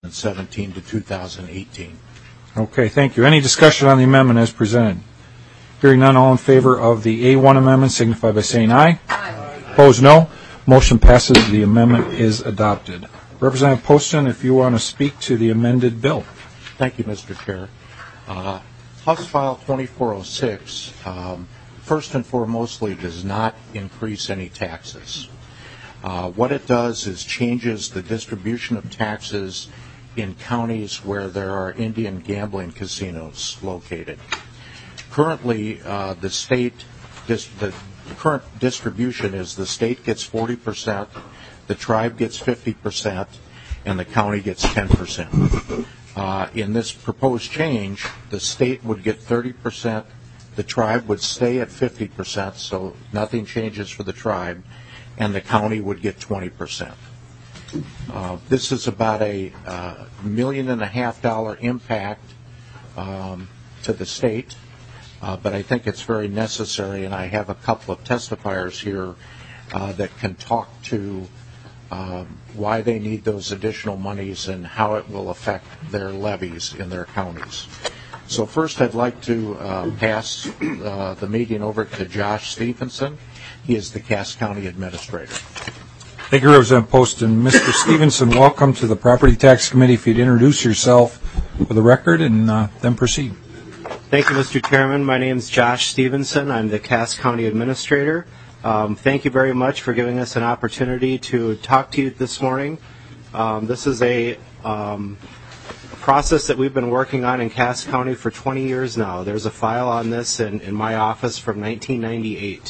2017 to 2018. Okay, thank you. Any discussion on the amendment as presented? Hearing none, all in favor of the A1 amendment signify by saying aye. Aye. Opposed, no. Motion passes. The amendment is adopted. Representative Poston, if you want to speak to the amended bill. Thank you, Mr. Chair. House File 2406, first and foremostly, does not increase any taxes. What it does is changes the distribution of taxes in counties where there are Indian gambling casinos located. Currently, the current distribution is the state gets 40%, the tribe gets 50%, and the county gets 10%. In this proposed change, the state would get 30%, the tribe would stay at 50%, so nothing changes for the tribe, and the county would get 20%. This is about a $1.5 million impact to the state, but I think it's very necessary, and I have a couple of testifiers here that can talk to why they need those additional monies and how it will affect their levies in their counties. So first I'd like to pass the meeting over to Josh Stevenson. He is the Cass County Administrator. Thank you, Representative Poston. Mr. Stevenson, welcome to the Property Tax Committee. If you'd introduce yourself for the record and then proceed. Thank you, Mr. Chairman. My name is Josh Stevenson. I'm the Cass County Administrator. Thank you very much for giving us an opportunity to talk to you this morning. This is a process that we've been working on in Cass County for 20 years now. There's a file on this in my office from 1998.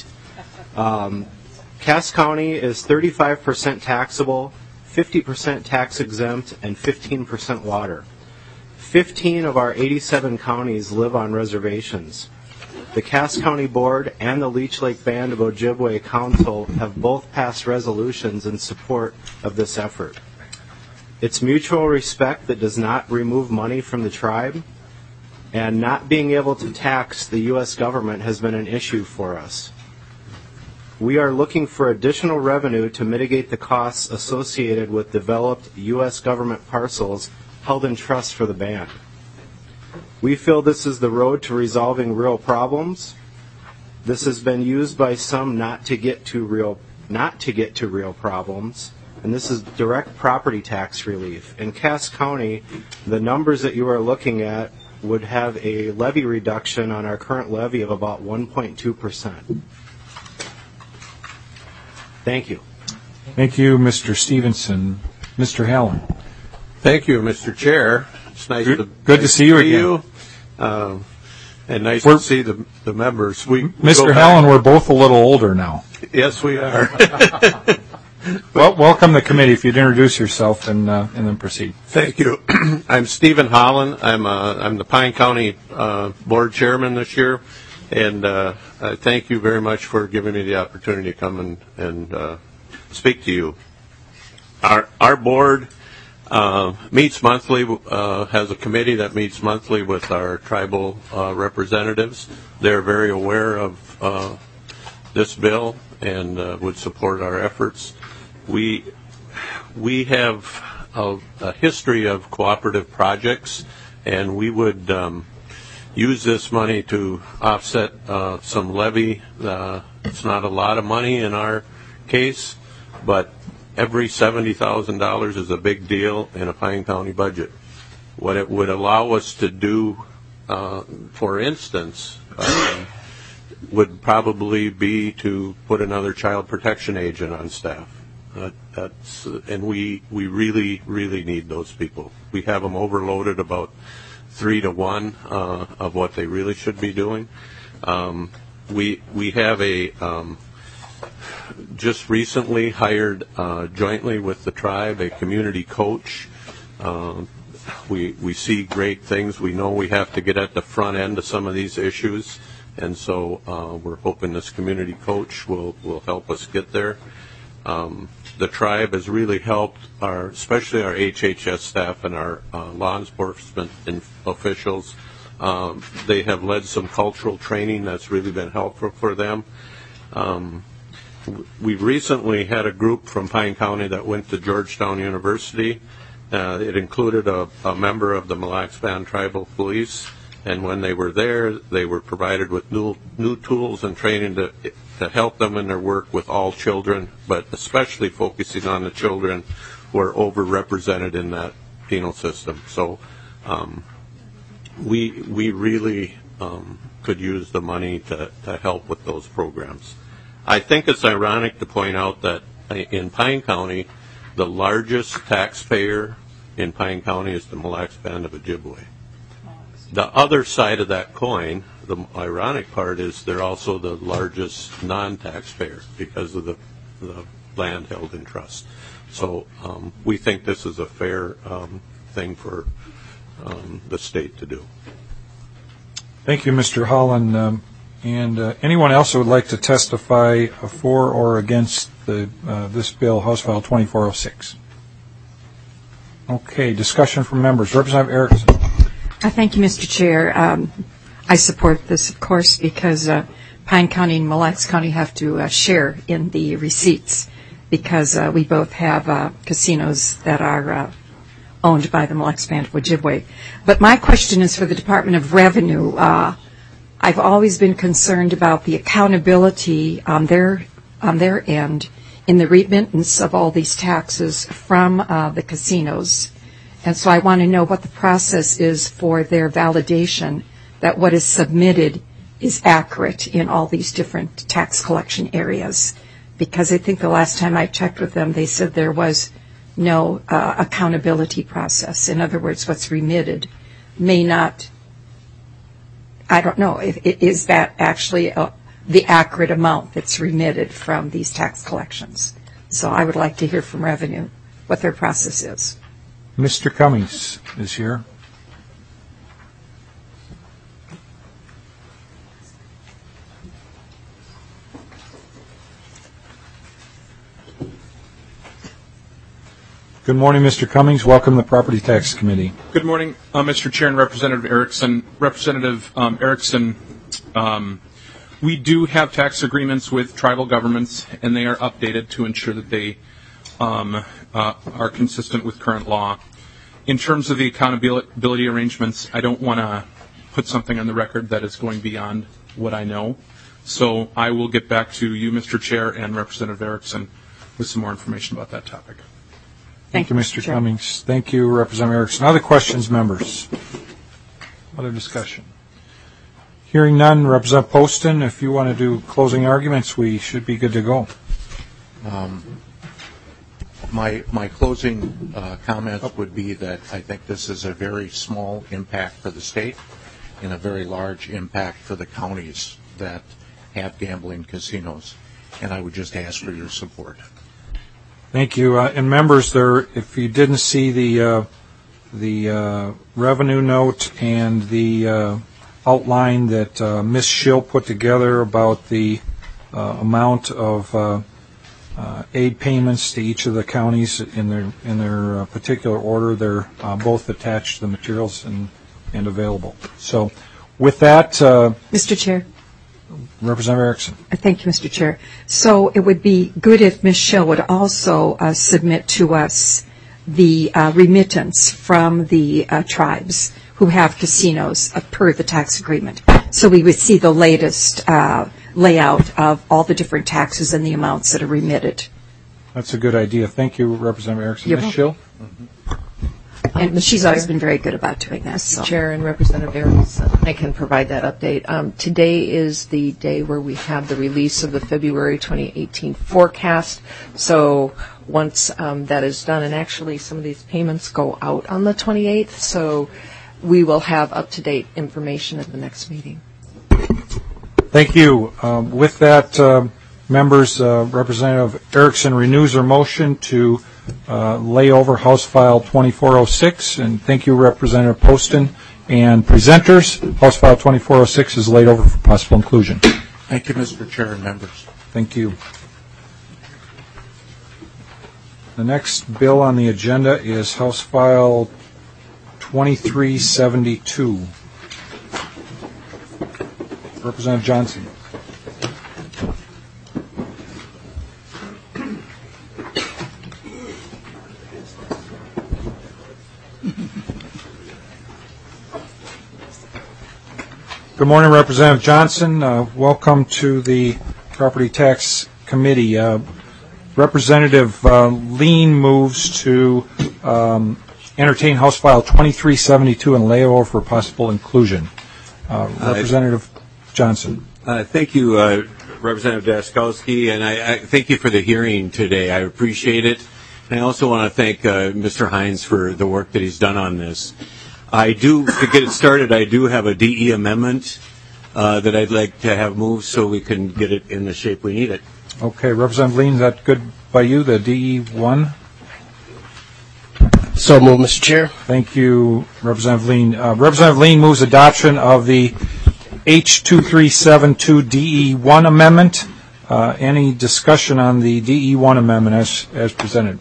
Cass County is 35% taxable, 50% tax exempt, and 15% water. 15 of our 87 counties live on reservations. The Cass County Board and the Leech Lake Band of Ojibwe Council have both passed resolutions in support of this effort. It's mutual respect that does not remove money from the tribe, and not being able to tax the U.S. government has been an issue for us. We are looking for additional revenue to mitigate the costs associated with developed U.S. government parcels held in trust for the band. We feel this is the road to resolving real problems. This has been used by some not to get to real problems, and this is direct property tax relief. In Cass County, the numbers that you are looking at would have a levy reduction on our current levy of about 1.2%. Thank you. Thank you, Mr. Stevenson. Mr. Hallen. Thank you, Mr. Chair. It's nice good to see you again. And nice to see the members. Mr. Hallen, we're both a little older now. Yes, we are. Well, welcome to the committee. If you'd introduce yourself and then proceed. Thank you. I'm Stephen Holland. I'm the Pine County Board Chairman this year, and I thank you very much for giving me the opportunity to come and speak to you. Our board meets monthly, has a committee that meets monthly with our tribal representatives. They're very aware of this bill and would support our efforts. We have a history of cooperative projects, and we would use this money to offset some levy. It's not a lot of money in our case, but every $70,000 is a big deal in a Pine County budget. What it would allow us to do, for instance, would probably be to put another child protection agent on staff. And we really, really need those people. We have them overloaded about 3 to 1 of what they really should be doing. We have just recently hired jointly with the tribe a community coach. We see great things. We know we have to get at the front end of some of these issues, and so we're hoping this community coach will help us get there. The tribe has really helped especially our HHS staff and our law enforcement officials. They have led some cultural training that's really been helpful for them. We recently had a group from Pine County that went to Georgetown University, It included a member of the Mille Lacs Band Tribal Police, and when they were there, they were provided with new tools and training to help them in their work with all children, but especially focusing on the children who are overrepresented in that penal system. So we really could use the money to help with those programs. I think it's ironic to point out that in Pine County, the largest taxpayer in Pine County is the Mille Lacs Band of Ojibwe. The other side of that coin, the ironic part, is they're also the largest non-taxpayer because of the land held in trust. So we think this is a fair thing for the state to do. Thank you, Mr. Holland. And anyone else who would like to testify for or against this bill, House File 2406? Okay, discussion from members. Representative Erickson. Thank you, Mr. Chair. I support this, of course, because Pine County and Mille Lacs County have to share in the receipts because we both have casinos that are owned by the Mille Lacs Band of Ojibwe. But my question is for the Department of Revenue. I've always been concerned about the accountability on their end in the remittance of all these taxes from the casinos. And so I want to know what the process is for their validation that what is submitted is accurate in all these different tax collection areas. Because I think the last time I checked with them, they said there was no accountability process. In other words, what's remitted may not, I don't know, is that actually the accurate amount that's remitted from these tax collections? So I would like to hear from Revenue what their process is. Mr. Cummings is here. Good morning, Mr. Cummings. Welcome to the Property Tax Committee. Good morning, Mr. Chair and Representative Erickson. Representative Erickson, we do have tax agreements with tribal governments, and they are updated to ensure that they are consistent with current law. In terms of the accountability arrangements, I don't want to put something on the record that is going beyond what I know. So I will get back to you, Mr. Chair, and Representative Erickson with some more information about that topic. Thank you, Mr. Cummings. Thank you, Representative Erickson. Other questions, members? Other discussion? Hearing none, Representative Poston, if you want to do closing arguments, we should be good to go. My closing comments would be that I think this is a very small impact for the state and a very large impact for the counties that have gambling casinos, and I would just ask for your support. Thank you. And members, if you didn't see the revenue note and the outline that Ms. Schill put together about the amount of aid payments to each of the counties in their particular order, they're both attached to the materials and available. So with that, Mr. Chair. Representative Erickson. Thank you, Mr. Chair. So it would be good if Ms. Schill would also submit to us the remittance from the tribes who have casinos per the tax agreement. So we would see the latest layout of all the different taxes and the amounts that are remitted. That's a good idea. Thank you, Representative Erickson. Ms. Schill? And she's always been very good about doing this. So. Chair and Representative Erickson, I can provide that update. Today is the day where we have the release of the February 2018 forecast. So once that is done, and actually some of these payments go out on the 28th, so we will have up-to-date information at the next meeting. Thank you. With that, members, Representative Erickson renews her motion to lay over House File 2406, and thank you, Representative Poston and presenters. House File 2406 is laid over for possible inclusion. Thank you, Mr. Chair and members. Thank you. The next bill on the agenda is House File 2372. Representative Johnson. Good morning, Representative Johnson. Welcome to the Property Tax Committee. Representative Lean moves to entertain House File 2372 and lay over for possible inclusion. Representative Johnson. Thank you, Representative Daskowski, and I thank you for the hearing today. I appreciate it. And I also want to thank Mr. Hines for the work that he's done on this. To get it started, I do have a DE amendment that I'd like to have moved so we can get it in the shape we need it. Okay, Representative Lean, is that good by you, the DE1? So moved, Mr. Chair. Thank you, Representative Lean. Representative Lean moves adoption of the H2372 DE1 amendment. Any discussion on the DE1 amendment as presented?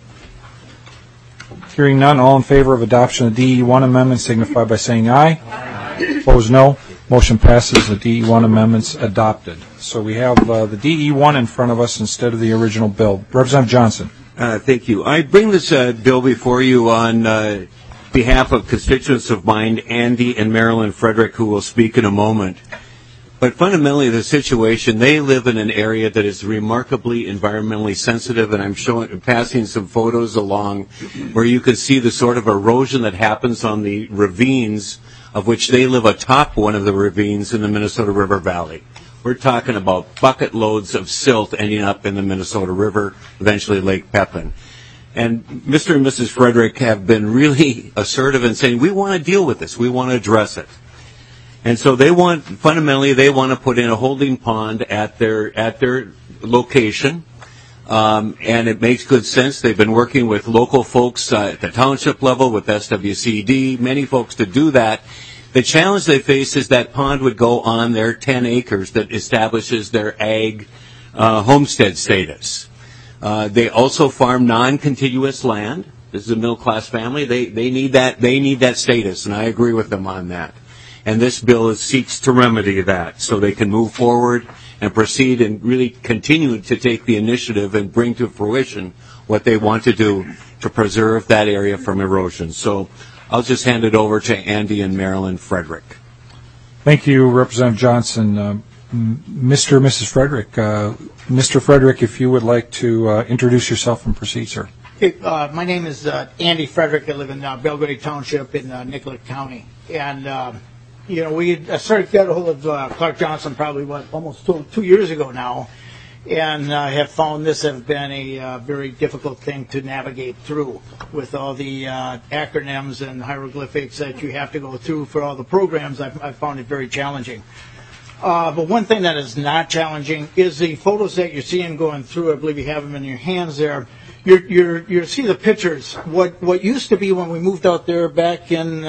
Hearing none, all in favor of adoption of the DE1 amendment signify by saying aye. Aye. Opposed, no. Motion passes. The DE1 amendment's adopted. So we have the DE1 in front of us instead of the original bill. Representative Johnson. Thank you. I bring this bill before you on behalf of constituents of mine, Andy and Marilyn Frederick, who will speak in a moment. But fundamentally, the situation, they live in an area that is remarkably environmentally sensitive, and I'm passing some photos along where you can see the sort of erosion that happens on the ravines, of which they live atop one of the ravines in the Minnesota River Valley. We're talking about bucket loads of silt ending up in the Minnesota River, eventually Lake Pepin. And Mr. and Mrs. Frederick have been really assertive in saying, we want to deal with this, we want to address it. And so they want to put in a holding pond at their location, and it makes good sense. They've been working with local folks at the township level, with SWCD, many folks to do that. The challenge they face is that pond would go on their 10 acres that establishes their ag homestead status. They also farm non-contiguous land. This is a middle-class family. They need that status, and I agree with them on that. And this bill seeks to remedy that so they can move forward and proceed and really continue to take the initiative and bring to fruition what they want to do to preserve that area from erosion. So I'll just hand it over to Andy and Marilyn Frederick. Thank you, Representative Johnson. Mr. and Mrs. Frederick, Mr. Frederick, if you would like to introduce yourself and proceed, sir. Hey, my name is Andy Frederick. I live in Belgrade Township in Nicollet County. And we started to get a hold of Clark Johnson probably, almost 2 years ago now, and have found this has been a very difficult thing to navigate through with all the acronyms and hieroglyphics that you have to go through for all the programs. I've found it very challenging. But one thing that is not challenging is the photos that you're seeing going through. I believe you have them in your hands there. You see the pictures. What used to be when we moved out there back in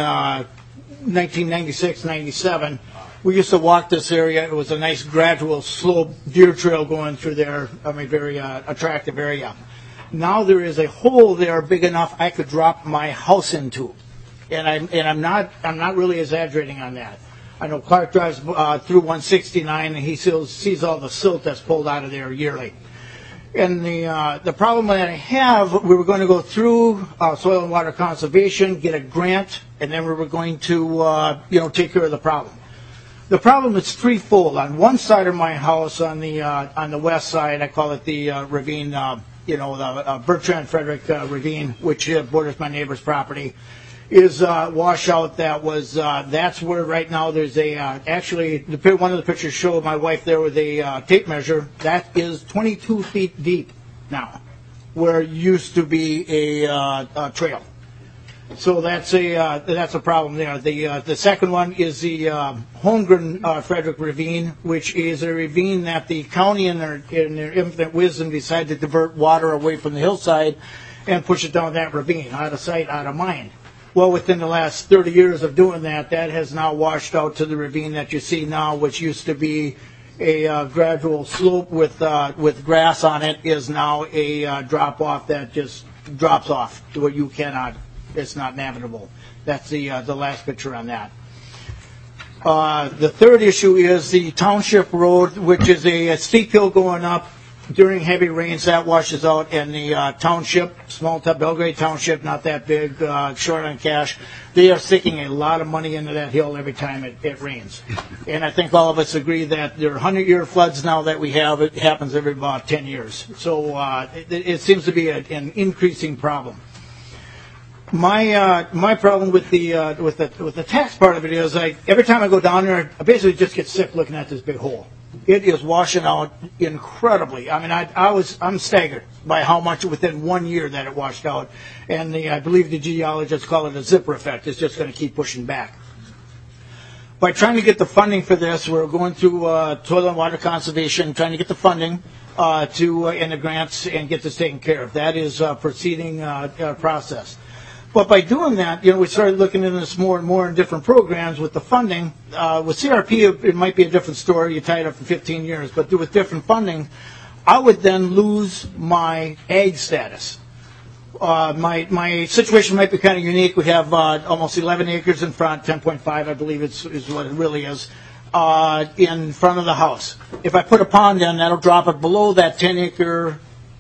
1996, 97, we used to walk this area. It was a nice gradual slope deer trail going through there. Very attractive area. Now there is a hole there big enough I could drop my house into, and I'm not really exaggerating on that. I know Clark drives through 169 and he sees all the silt that's pulled out of there yearly. And the problem that I have, we were going to go through Soil and Water Conservation, get a grant, and then we were going to take care of the problem. The problem is threefold. On one side of my house, on the west side, I call it the ravine, the Bertrand Frederick ravine, which borders my neighbor's property, is washout. That's where right now there's one of the pictures showed my wife there with a tape measure. That is 22 feet deep now, where used to be a trail. So that's a problem there. The second one is the Holmgren Frederick ravine, which is a ravine that the county in their infinite wisdom decided to divert water away from the hillside and push it down that ravine, out of sight, out of mind. Well, within the last 30 years of doing that, that has now washed out to the ravine that you see now, which used to be a gradual slope with grass on it, is now a drop off that just drops off to where you cannot. It's not navigable. That's the last picture on that. The third issue is the Township Road, which is a steep hill going up during heavy rains, that washes out, and the township, Belgrade Township, not that big, short on cash, they are sticking a lot of money into that hill every time it rains. And I think all of us agree that there are 100-year floods now that we have. It happens every about 10 years. So it seems to be an increasing problem. My problem with the tax part of it is every time I go down there, I basically just get sick looking at this big hole. It is washing out incredibly. I mean, I'm staggered by how much within 1 year that it washed out, and I believe the geologists call it a zipper effect. It's just going to keep pushing back. By trying to get the funding for this, we're going through Soil and Water Conservation, trying to get the funding and the grants and get this taken care of. That is a proceeding process. But by doing that, we started looking into this more and more in different programs with the funding. With CRP, it might be a different story. You tie it up for 15 years. But with different funding, I would then lose my ag status. My situation might be kind of unique. We have almost 11 acres in front, 10.5, I believe is what it really is, in front of the house. If I put a pond in, that'll drop it below that 10-acre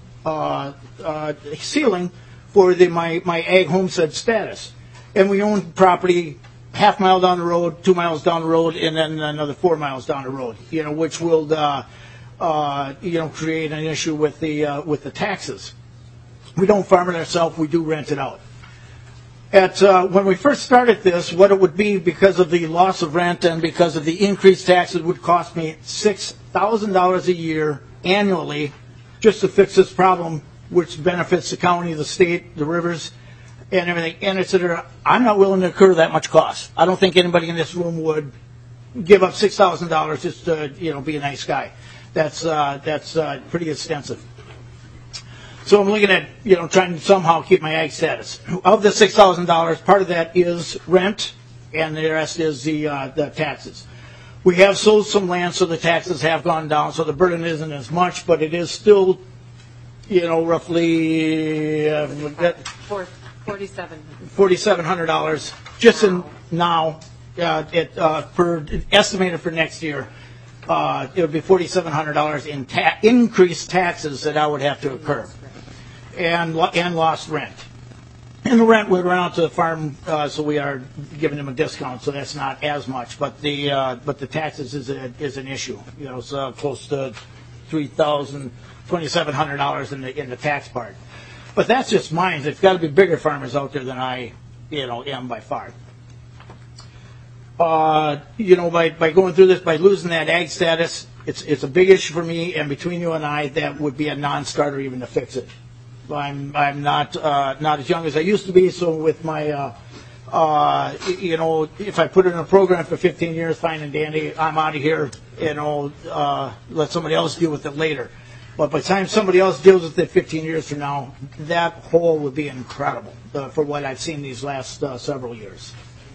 ceiling for my ag homestead status. And we own property half mile down the road, 2 miles down the road, and then another 4 miles down the road, which will create an issue with the taxes. We don't farm it ourselves, we do rent it out. When we first started this, what it would be because of the loss of rent and because of the increased taxes would cost me $6,000 a year annually just to fix this problem, which benefits the county, the state, the rivers, and everything. And I said, I'm not willing to incur that much cost. I don't think anybody in this room would give up $6,000 just to be a nice guy. That's pretty extensive. So I'm looking at trying to somehow keep my ag status. Of the $6,000, part of that is rent, and the rest is the taxes. We have sold some land, so the taxes have gone down, so the burden isn't as much, but it is still roughly $4,700 just in now. Estimated for next year, it would be $4,700 in increased taxes that I would have to incur, and lost rent. And the rent would run out to the farm, so we are giving them a discount, so that's not as much. But the taxes is an issue. It's close to $2,700 in the tax part. But that's just mine. There's got to be bigger farmers out there than I, am by far. By going through this, by losing that ag status, it's a big issue for me. And between you and I, that would be a non-starter even to fix it. I'm not as young as I used to be. So with my, if I put it in a program for 15 years, fine and dandy, I'm out of here. Let somebody else deal with it later. But by the time somebody else deals with it 15 years from now, that hole would be incredible for what I've seen these last several years.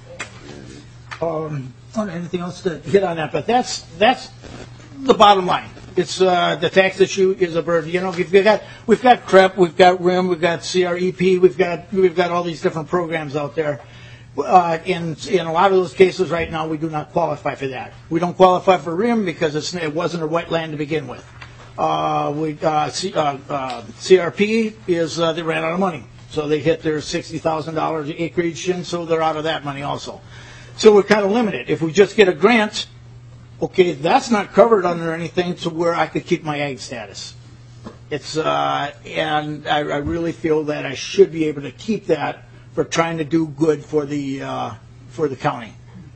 Anything else to hit on that? But that's the bottom line. It's the tax issue is a burden. We've got CREP, we've got RIM, we've got CREP, we've got all these different programs out there. In a lot of those cases right now, we do not qualify for that. We don't qualify for RIM because it wasn't a wetland to begin with. CRP is they ran out of money, so they hit their $60,000 acreage, and so they're out of that money also. So we're kind of limited. If we just get a grant, okay, that's not covered under anything to where I could keep my ag status. It's and I really feel that I should be able to keep that for trying to do good for the county.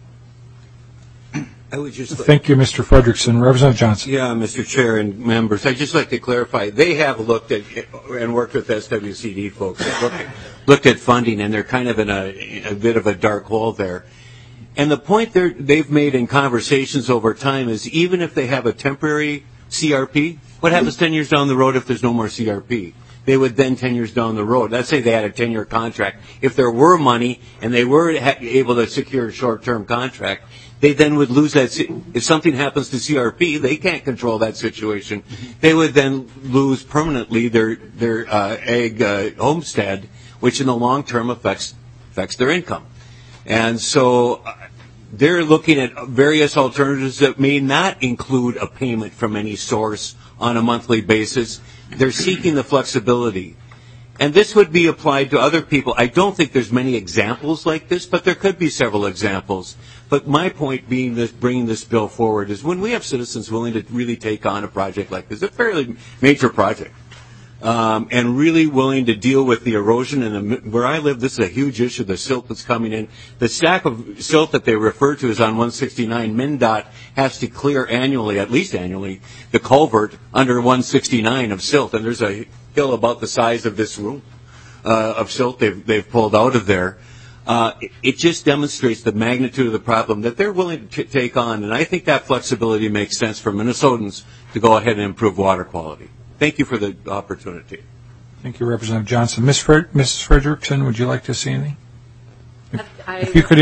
I would just Thank you, Mr. Frederickson. Representative Johnson. Yeah, Mr. Chair and members, I'd just like to clarify. They have looked at and worked with SWCD folks, looked at funding, and they're kind of in a bit of a dark hole there. And the point they've made in conversations over time is even if they have a temporary CRP, what happens 10 years down the road if there's no more CRP? They would then 10 years down the road. Let's say they had a 10-year contract. If there were money and they were able to secure a short-term contract, they then would lose that. If something happens to CRP, they can't control that situation. They would then lose permanently their ag homestead, which in the long term affects their income. And so they're looking at various alternatives that may not include a payment from any source on a monthly basis. They're seeking the flexibility. And this would be applied to other people. I don't think there's many examples like this, but there could be several examples. But my point being this, bringing this bill forward is when we have citizens willing to really take on a project like this, a fairly major project, and really willing to deal with the erosion. And where I live, this is a huge issue, the silt that's coming in. The stack of silt that they refer to is on 169. MnDOT has to clear annually, at least annually, the culvert under 169 of silt. And there's a hill about the size of this room of silt they've pulled out of there. It just demonstrates the magnitude of the problem that they're willing to take on. And I think that flexibility makes sense for Minnesotans to go ahead and improve water quality. Thank you for the opportunity. Thank you, Representative Johnson. Mrs. Frederickson, would you like to say anything? If you could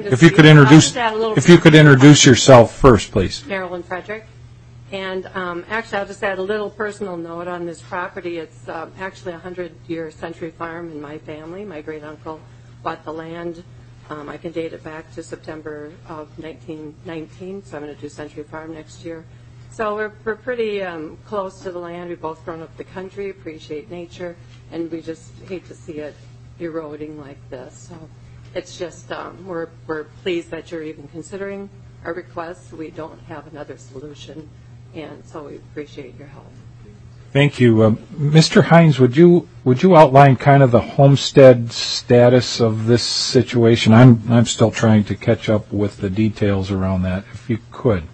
introduce yourself first, please. Marilyn Frederick. And actually, I'll just add a little personal note on this property. It's actually a 100-year Century Farm in my family. My great-uncle bought the land. I can date it back to September of 1919, so I'm going to do Century Farm next year. So we're pretty close to the land. We've both grown up the country, appreciate nature, and we just hate to see it eroding like this. So it's just we're pleased that you're even considering our request. We don't have another solution, and so we appreciate your help. Thank you. Mr. Hines, would you outline kind of the homestead status of this situation? I'm still trying to catch up with the details around that, if you could.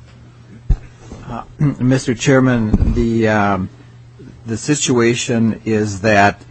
Mr. Chairman, the situation is that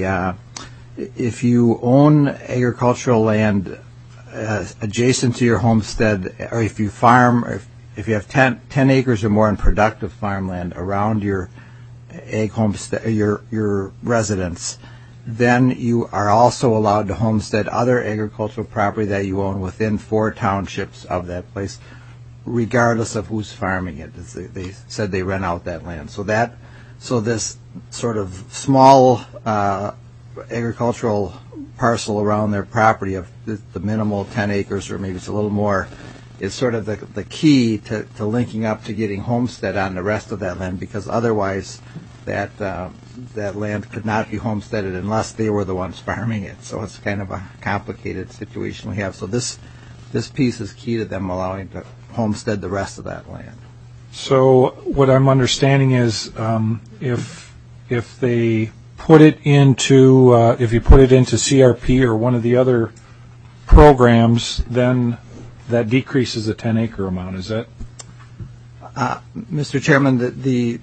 if you own agricultural land adjacent to your homestead, or if you farm, or if you have 10 acres or more in productive farmland around your ag homestead, your residence, then you are also allowed to homestead other agricultural property that you own within 4 townships of that place, regardless of who's farming it. They said they rent out that land. So this sort of small agricultural parcel around their property of the minimal 10 acres, or maybe it's a little more, is sort of the key to linking up to getting homestead on the rest of that land, because otherwise that land could not be homesteaded unless they were the ones farming it. So it's kind of a complicated situation we have. So this piece is key to them allowing to homestead the rest of that land. So what I'm understanding is if they put it into if you put it into CRP or one of the other programs, then that decreases the 10-acre amount. Is that? Mr. Chairman, the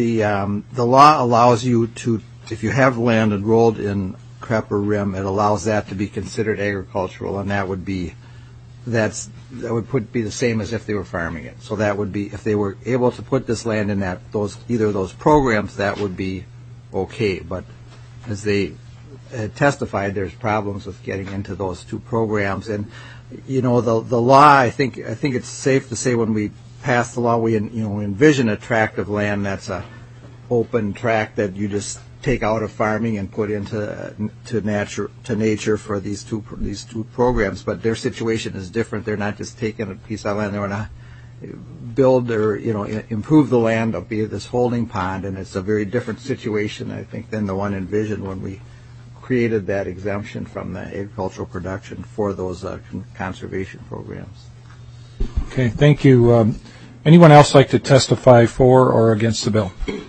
law allows you to, if you have land enrolled in CREP or RIM, it allows that to be considered agricultural, and that would be the same as if they were farming it. So that would be, if they were able to put this land in either of those programs, that would be okay. But as they testified, there's problems with getting into those 2 programs. And the law, I think it's safe to say when we pass the law, we envision a tract of land that's a open tract that you just take out of farming and put into nature for these two programs. But their situation is different. They're not just taking a piece of land. They want to build or improve the land of this holding pond, and it's a very different situation, I think, than the one envisioned when we created that exemption from the agricultural production for those conservation programs. Okay, thank you. Anyone else like to testify for or against the bill?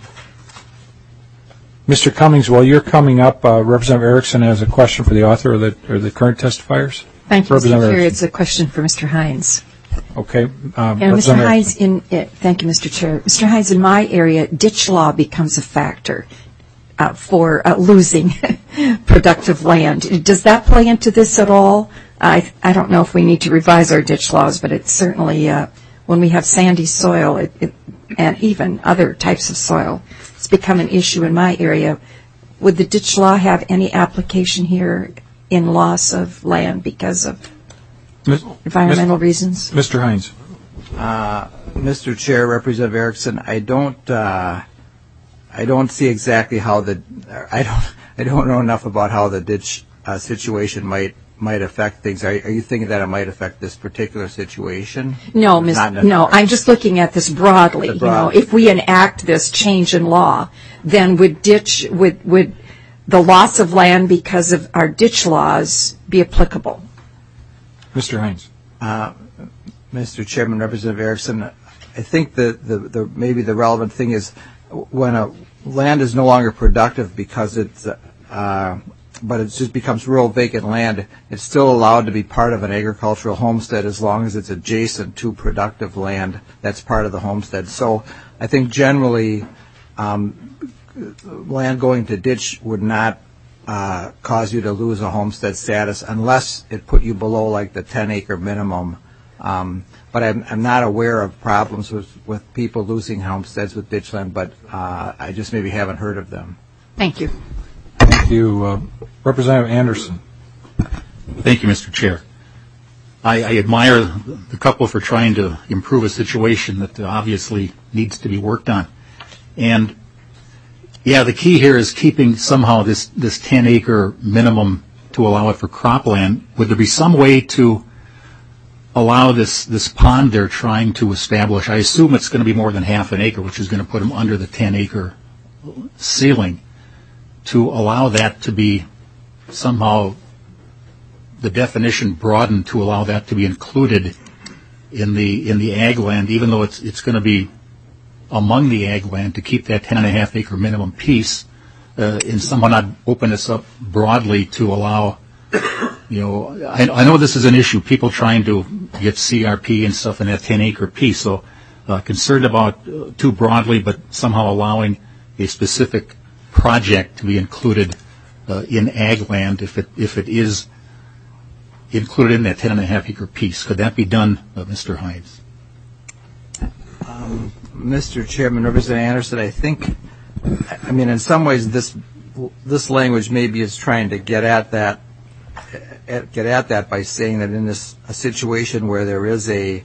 Mr. Cummings, while you're coming up, Representative Erickson has a question for the author or the current testifiers. Thank you, Mr. Chair. It's a question for Mr. Hines. Okay. Mr. Hines, thank you, Mr. Chair. Mr. Hines, in my area, ditch law becomes a factor for losing productive land. Does that play into this at all? I don't know if we need to revise our ditch laws, but it's certainly, when we have sandy soil and even other types of soil, it's become an issue in my area. Would the ditch law have any application here in loss of land because of environmental reasons? Mr. Hines. Mr. Chair, Representative Erickson, I don't see exactly how I don't know enough about how the ditch situation might might affect things. Are you thinking that it might affect this particular situation? No, I'm just looking at this broadly. You know, if we enact this change in law, then would the loss of land because of our ditch laws be applicable? Mr. Hines. Mr. Chairman, Representative Erickson, I think that maybe the relevant thing is when a land is no longer productive because but it just becomes rural vacant land, it's still allowed to be part of an agricultural homestead as long as it's adjacent to productive land that's part of the homestead. So I think generally land going to ditch would not cause you to lose a homestead status unless it put you below like the 10-acre minimum. But I'm not aware of problems with people losing homesteads with ditch land, but I just maybe haven't heard of them. Thank you. Thank you. Representative Anderson. Thank you, Mr. Chair. I admire the couple for trying to improve a situation that obviously needs to be worked on. And, yeah, the key here is keeping somehow this 10-acre minimum to allow it for cropland. Would there be some way to allow this pond they're trying to establish? I assume it's going to be more than half an acre, which is going to put them under the 10-acre ceiling, to allow that to be somehow the definition broadened to allow that to be included in the ag land, even though it's going to be among the ag land, to keep that 10.5 acre minimum piece, and somehow not open this up broadly to allow, you know, I know this is an issue, people trying to get CRP and stuff in that 10-acre piece, so concerned about too broadly, but somehow allowing a specific project to be included in ag land if it is included in that 10.5 acre piece. Could that be done, Mr. Hines? Mr. Chairman, Representative Anderson, I mean, in some ways this language maybe is trying to get at that by saying that in a situation where there is the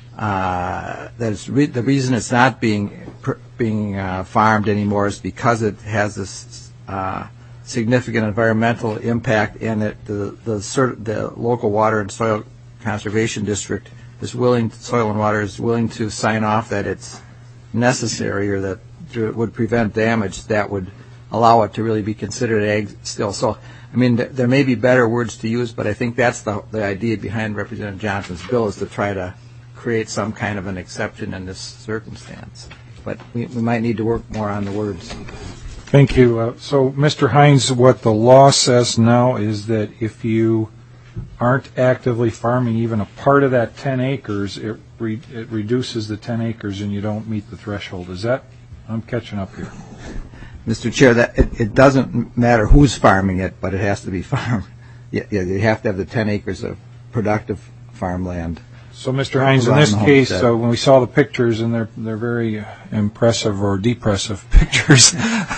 reason it's not being farmed anymore is because it has this significant environmental impact, and that the local water and soil conservation district is willing to sign off that it's necessary or that it would prevent damage that would allow it to really be considered ag still. So, I mean, there may be better words to use, but I think that's the idea behind Representative Johnson's bill, is to try to create some kind of an exception in this circumstance. But we might need to work more on the words. Thank you. So, Mr. Hines, what the law says now is that if you aren't actively farming even a part of that 10 acres, it reduces the 10 acres and you don't meet the threshold. Is that, I'm catching up here. Mr. Chair, that it doesn't matter who's farming it, but it has to be farmed. You have to have the 10 acres of productive farmland. So, Mr. Hines, in this case, when we saw the pictures, and they're very impressive or depressive pictures,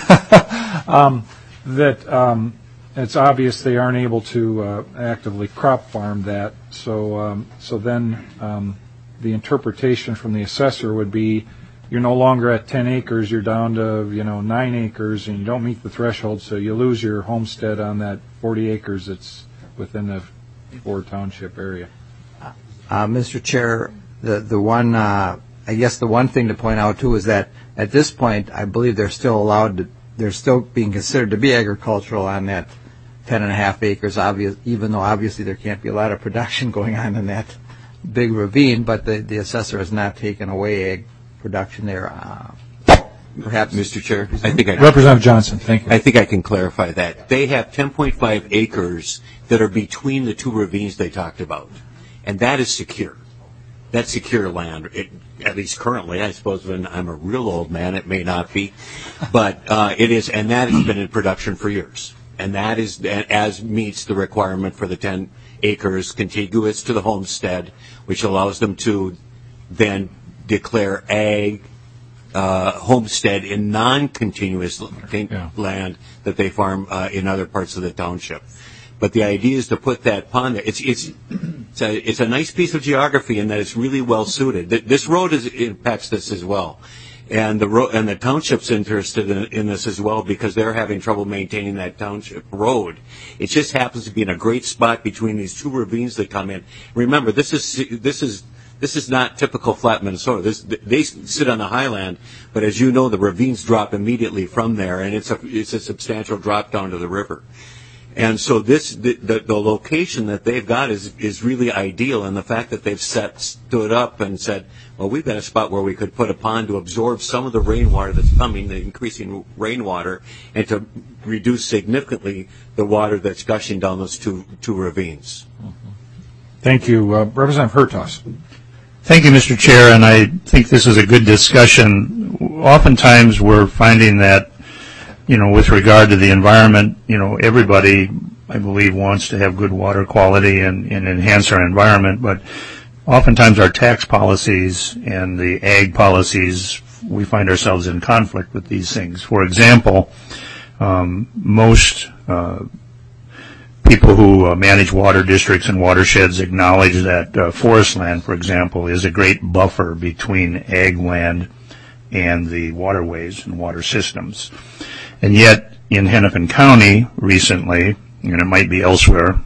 that it's obvious they aren't able to actively crop farm that. So then the interpretation from the assessor would be, you're no longer at 10 acres, you're down to 9 acres, and you don't meet the threshold, so you lose your homestead on that 40 acres that's within the Ford Township area. Mr. Chair, the one thing to point out too is that at this point, I believe they're still being considered to be agricultural on that 10.5 acres. Even though obviously there can't be a lot of production going on in that big ravine, but the assessor has not taken away ag production there. Perhaps, Mr. Chair, Representative Johnson, thank you. I think I can clarify that. They have 10.5 acres that are between the two ravines they talked about, and that is secure. That's secure land, at least currently. I suppose when I'm a real old man, it may not be, but it is, and that has been in production for years, and that is as meets the requirement for the 10 acres contiguous to the homestead, which allows them to then declare ag homestead in non-continuous land that they farm in other parts of the township. But the idea is to put that pond there. It's a nice piece of geography in that it's really well suited. This road impacts this as well. And the township's interested in this as well because they're having trouble maintaining that township road. It just happens to be in a great spot between these two ravines that come in. Remember, this is not typical flat Minnesota. They sit on the highland, but as you know, the ravines drop immediately from there, and it's a substantial drop down to the river. And so the location that they've got is really ideal, and the fact that they've stood up and said, well, we've got a spot where we could put a pond to absorb some of the rainwater that's coming, the increasing rainwater, and to reduce significantly the water that's gushing down those two ravines. Thank you. Representative Hertaus. Thank you, Mr. Chair, and I think this is a good discussion. Oftentimes we're finding that, with regard to the environment, everybody, I believe, wants to have good water quality and enhance our environment, but oftentimes our tax policies and the ag policies, we find ourselves in conflict with these things. For example, most people who manage water districts and watersheds acknowledge that forest land, for example, is a great buffer between ag land and the waterways and water systems. And yet, in Hennepin County recently, and it might be elsewhere,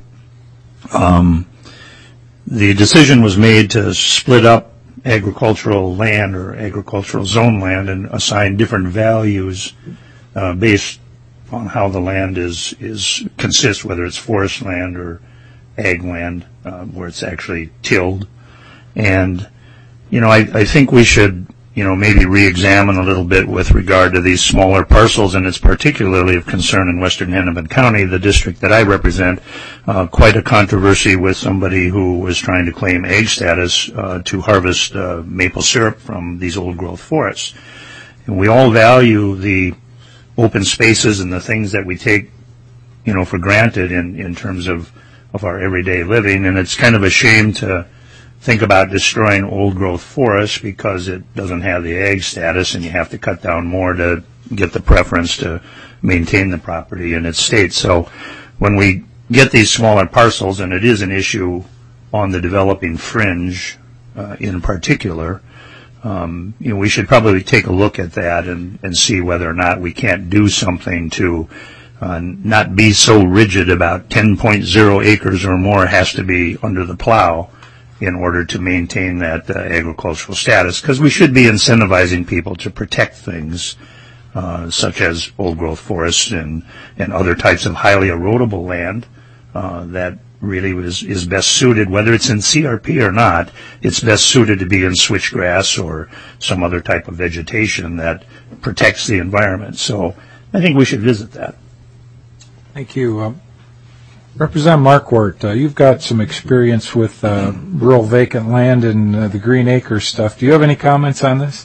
the decision was made to split up agricultural land or agricultural zone land and assign different values based on how the land consists, whether it's forest land or ag land, where it's actually tilled. And, I think we should, maybe re-examine a little bit with regard to these smaller parcels, and it's particularly of concern in western Hennepin County, the district that I represent, quite a controversy with somebody who was trying to claim ag status to harvest maple syrup from these old-growth forests. And we all value the open spaces and the things that we take, for granted in terms of our everyday living, and it's kind of a shame to think about destroying old-growth forests because it doesn't have the ag status and you have to cut down more to get the preference to maintain the property in its state. So when we get these smaller parcels, and it is an issue on the developing fringe in particular, we should probably take a look at that and see whether or not we can't do something to not be so rigid about 10.0 acres or more has to be under the plow in order to maintain that agricultural status, because we should be incentivizing people to protect things such as old-growth forests and other types of highly erodible land that really is best suited, whether it's in CRP or not, it's best suited to be in switchgrass or some other type of vegetation that protects the environment. So I think we should visit that. Thank you. Representative Marquardt, you've got some experience with rural vacant land and the Green Acres stuff. Do you have any comments on this?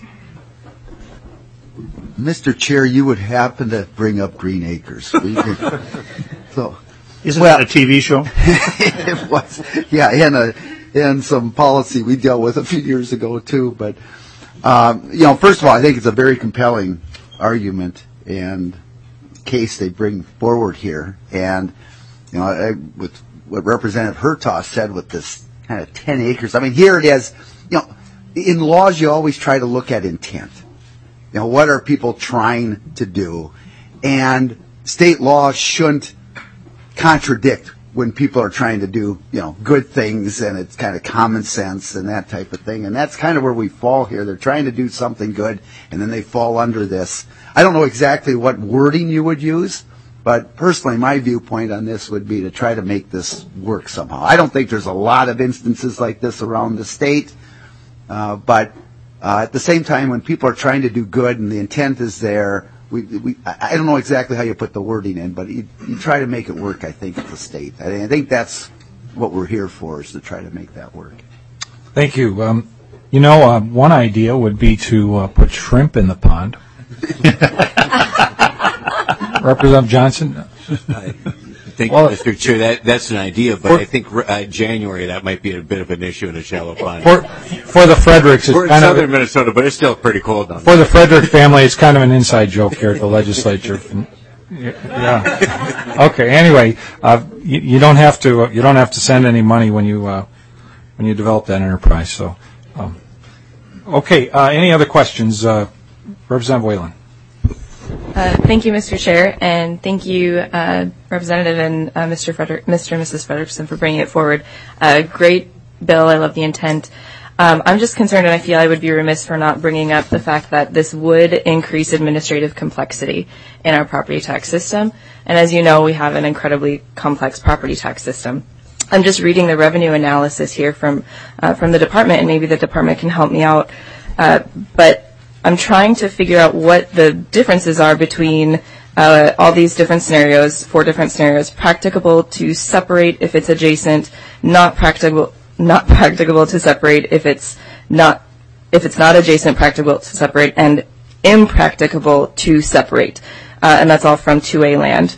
Mr. Chair, you would happen to bring up Green Acres. So, isn't that a TV show? It was, yeah, and some policy we dealt with a few years ago too. But first of all, I think it's a very compelling argument and case they bring forward here. And with what Representative Hertaus said with this kind of 10 acres, I mean, here it is. In laws, you always try to look at intent. What are people trying to do? And state law shouldn't contradict when people are trying to do, good things, and it's kind of common sense and that type of thing. And that's kind of where we fall here. They're trying to do something good, and then they fall under this. I don't know exactly what wording you would use, but personally, my viewpoint on this would be to try to make this work somehow. I don't think there's a lot of instances like this around the state, but at the same time, when people are trying to do good and the intent is there, I don't know exactly how you put the wording in, but you try to make it work, I think, at the state. I think that's what we're here for, is to try to make that work. Thank you. One idea would be to put shrimp in the pond. Representative Johnson? I think, Mr. Chair, that's an idea, but I think January that might be a bit of an issue in a shallow pond. For the Fredericks, we're in southern Minnesota, but it's still pretty cold down there. For the Frederick family, it's kind of an inside joke here at the legislature. Yeah. Okay. Anyway, you don't have to send any money when you develop that enterprise. So, okay. Any other questions? Representative Whalen. Thank you, Mr. Chair, and thank you, Representative and Mr. and Mrs. Frederickson, for bringing it forward. Great bill. I love the intent. I'm just concerned, and I feel I would be remiss for not bringing up the fact that this would increase administrative complexity in our property tax system. And as you know, we have an incredibly complex property tax system. I'm just reading the revenue analysis here from the department, and maybe the department can help me out. But I'm trying to figure out what the differences are between all these different scenarios, 4 different scenarios: practicable to separate if it's adjacent, not practicable to separate if it's not adjacent, practicable to separate, and impracticable to separate. And that's all from 2A land.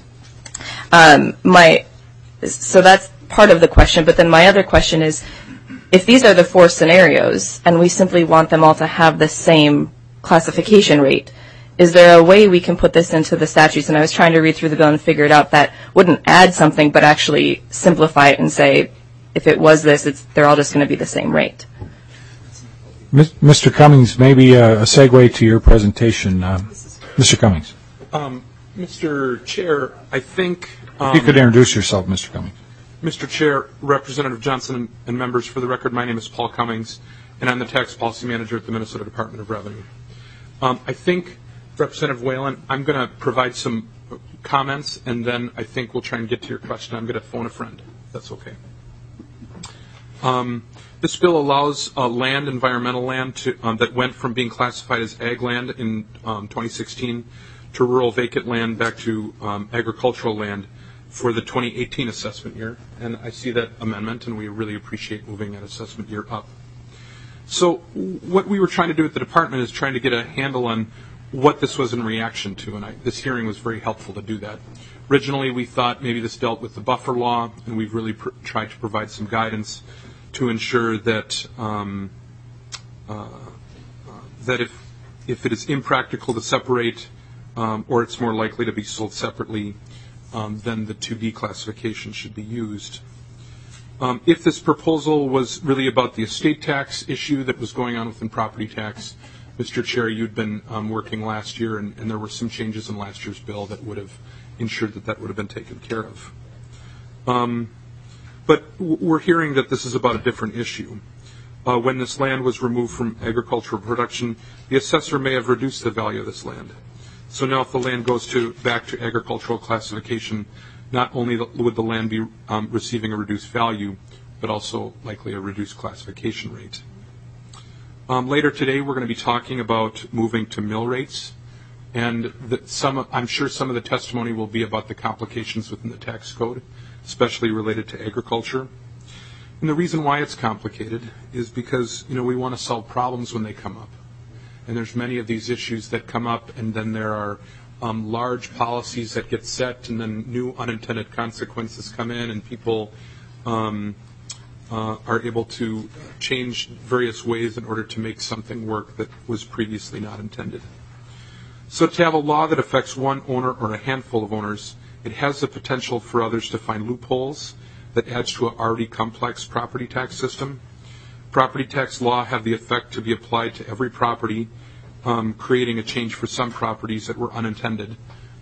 So that's part of the question, but then my other question is, if these are the 4 scenarios and we simply want them all to have the same classification rate, is there a way we can put this into the statutes? And I was trying to read through the bill and figure it out that wouldn't add something but actually simplify it and say, if it was this, they're all just going to be the same rate. Mr. Cummings, maybe a segue to your presentation. Mr. Cummings. Mr. Chair, I think... if you could introduce yourself, Mr. Cummings. Mr. Chair, Representative Johnson, and members, for the record, my name is Paul Cummings, and I'm the Tax Policy Manager at the Minnesota Department of Revenue. I think, Representative Whalen, I'm going to provide some comments, and then I think we'll try and get to your question. I'm going to phone a friend, if that's okay. This bill allows land, environmental land, that went from being classified as ag land in 2016 to rural vacant land back to agricultural land for the 2018 assessment year. And I see that amendment, and we really appreciate moving that assessment year up. So what we were trying to do at the department is trying to get a handle on what this was in reaction to, and this hearing was very helpful to do that. Originally, we thought maybe this dealt with the buffer law, and we've really tried to provide some guidance to ensure that that if it is impractical to separate, or it's more likely to be sold separately, then the 2B classification should be used. If this proposal was really about the estate tax issue that was going on within property tax, Mr. Chair, you'd been working last year, and there were some changes in last year's bill that would have ensured that would have been taken care of. But we're hearing that this is about a different issue. When this land was removed from agricultural production, the assessor may have reduced the value of this land. So now if the land goes back to agricultural classification, not only would the land be receiving a reduced value, but also likely a reduced classification rate. Later today, we're going to be talking about moving to mill rates, and I'm sure some of the testimony will be about the complications within the tax code, especially related to agriculture. And the reason why it's complicated is because we want to solve problems when they come up. And there's many of these issues that come up, and then there are large policies that get set, and then new unintended consequences come in, and people are able to change various ways in order to make something work that was previously not intended. So to have a law that affects one owner or a handful of owners, it has the potential for others to find loopholes that adds to an already complex property tax system. Property tax law have the effect to be applied to every property, creating a change for some properties that were unintended,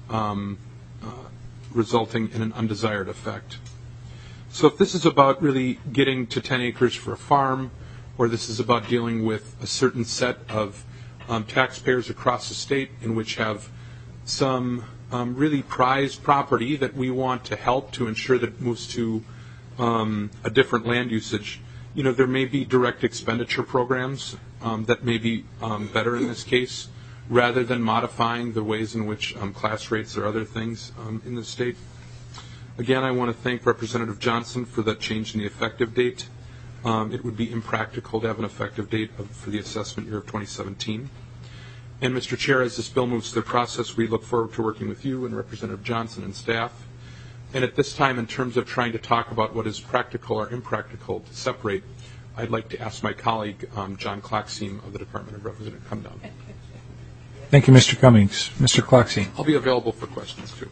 resulting in an undesired effect. So if this is about really getting to 10 acres for a farm, or this is about dealing with a certain set of taxpayers across the state in which have some really prized property that we want to help to ensure that it moves to a different land usage, there may be direct expenditure programs that may be better in this case, rather than modifying the ways in which class rates or other things in the state. Again, I want to thank Representative Johnson for that change in the effective date. It would be impractical to have an effective date for the assessment year of 2017. And Mr. Chair, as this bill moves through the process, we look forward to working with you and Representative Johnson and staff. And at this time, in terms of trying to talk about what is practical or impractical to separate, I'd like to ask my colleague, John Klockseam of the Department of Revenue, to come down. Thank you, Mr. Cummings. Mr. Klockseam. I'll be available for questions, too.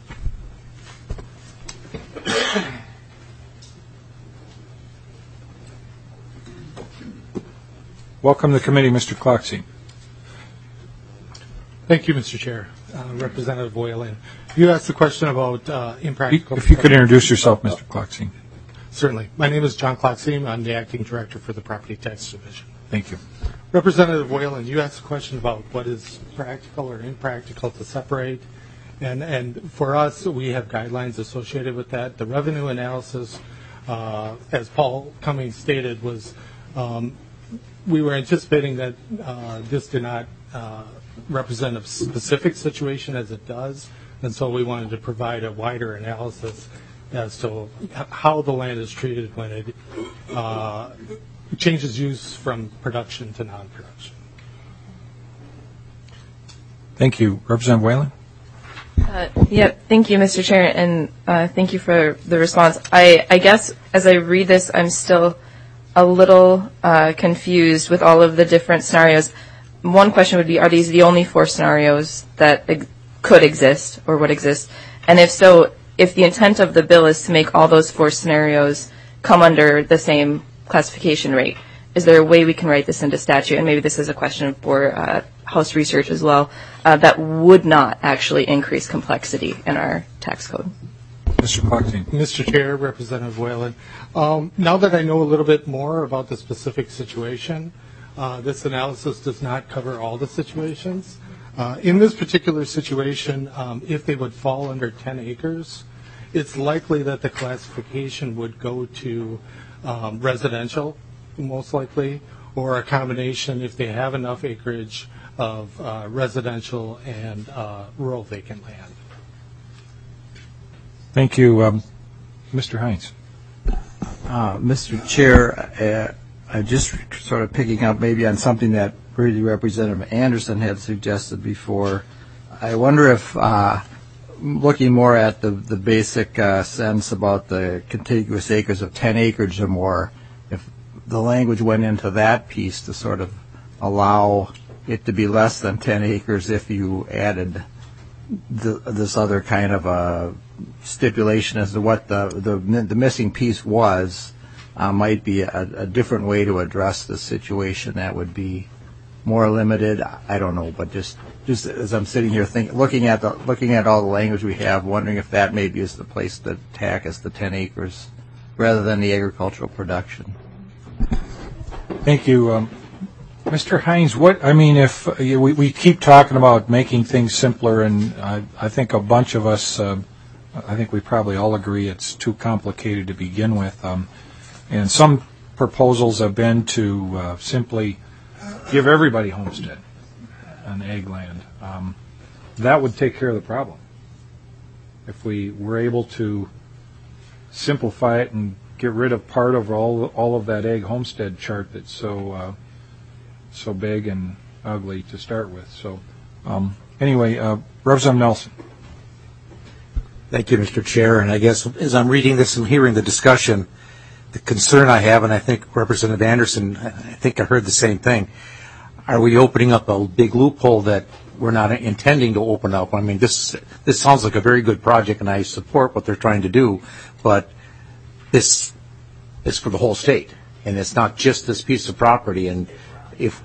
Welcome to the committee, Mr. Klockseam. Thank you, Mr. Chair. Representative Whalen, you asked the question about impractical. If you could introduce yourself, Mr. Kloxine. Certainly. My name is John Kloxine. I'm the acting director for the Property Tax Division. Thank you. Representative Whalen, you asked a question about what is practical or impractical to separate. And for us, we have guidelines associated with that. The revenue analysis, as Paul Cummings stated, was we were anticipating that this did not represent a specific situation as it does, and so we wanted to provide a wider analysis as to how the land is treated when it changes use from production to non-production. Thank you. Representative Whalen? Thank you, Mr. Chair, and thank you for the response. I guess as I read this, I'm still a little confused with all of the different scenarios. One question would be, are these the only 4 scenarios that could exist or would exist? And if so, if the intent of the bill is to make all those 4 scenarios come under the same classification rate, is there a way we can write this into statute? And maybe this is a question for House research as well, that would not actually increase complexity in our tax code. Mr. Kloxine. Mr. Chair, Representative Whalen, now that I know a little bit more about the specific situation, this analysis does not cover all the situations. In this particular situation, if they would fall under 10 acres, it's likely that the classification would go to residential, most likely, or a combination if they have enough acreage of residential and rural vacant land. Thank you. Mr. Hines. Mr. Chair, I'm just sort of picking up maybe on something that really Representative Anderson had suggested before. I wonder if, looking more at the basic sense about the contiguous acres of 10 acres or more, if the language went into that piece to sort of allow it to be less than 10 acres if you added this other kind of a stipulation as to what the missing piece was, might be a different way to address the situation that would be more limited. I don't know, but just as I'm sitting here looking at all the language we have, wondering if that maybe is the place to attack as the 10 acres rather than the agricultural production. Thank you. Mr. Hines, if we keep talking about making things simpler, and I think a bunch of us, I think we probably all agree it's too complicated to begin with. And some proposals have been to simply give everybody homestead on ag land. That would take care of the problem. If we were able to simplify it and get rid of part of all of that ag homestead chart that's so big and ugly to start with. So anyway, Representative Nelson. Thank you, Mr. Chair. And I guess as I'm reading this and hearing the discussion, the concern I have, and I think Representative Anderson, I think I heard the same thing, are we opening up a big loophole that we're not intending to open up? I mean, this sounds like a very good project, and I support what they're trying to do, but this is for the whole state, and it's not just this piece of property. And if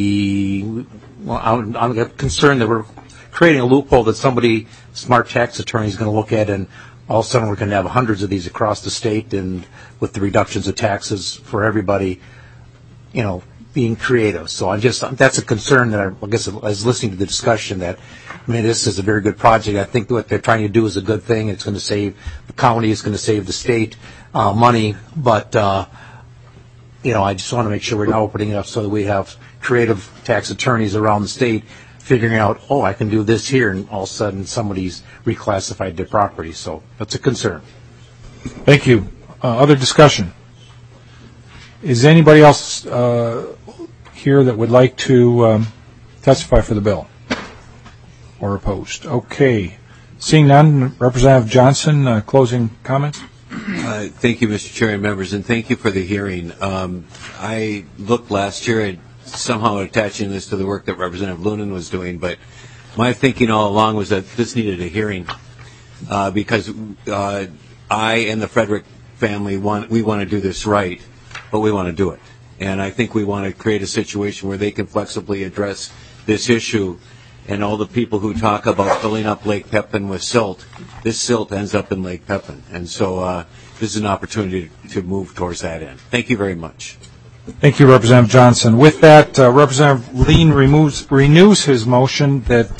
I'm concerned that we're creating a loophole that somebody, smart tax attorney, is going to look at, and all of a sudden we're going to have hundreds of these across the state, and with the reductions of taxes for everybody, being creative. So that's a concern that I guess I was listening to the discussion that, this is a very good project. I think what they're trying to do is a good thing. It's going to save the county, it's going to save the state money, but I just want to make sure we're not opening it up so that we have creative tax attorneys around the state figuring out, I can do this here, and all of a sudden somebody's reclassified their property. So that's a concern. Thank you. Other discussion? Is anybody else here that would like to testify for the bill or opposed? Okay. Seeing none, Representative Johnson, closing comments? Thank you, Mr. Chair and members, and thank you for the hearing. I looked last year at somehow attaching this to the work that Representative Lunan was doing, but my thinking all along was that this needed a hearing because I and the Frederick family want to do this right, but we want to do it. And I think we want to create a situation where they can flexibly address this issue And all the people who talk about filling up Lake Pepin with silt, this silt ends up in Lake Pepin. And so this is an opportunity to move towards that end. Thank you very much. Thank you, Representative Johnson. With that, Representative Lean renews his motion that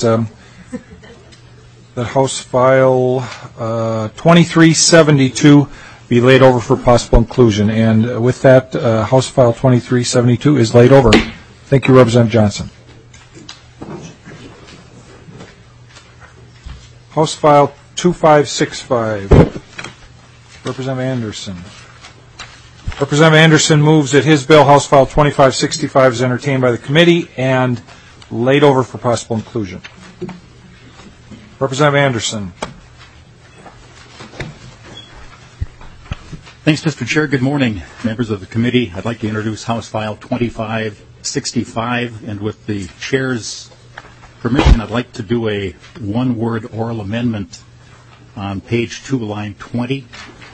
House File 2372 be laid over for possible inclusion. And with that, House File 2372 is laid over. Thank you, Representative Johnson. House File 2565, Representative Anderson. Representative Anderson moves that his bill, House File 2565, is entertained by the committee and laid over for possible inclusion. Representative Anderson. Thanks, Mr. Chair. Good morning, members of the committee. I'd like to introduce House File 2565, and with the Chair's permission, I'd like to do a one-word oral amendment on page 2, line 20.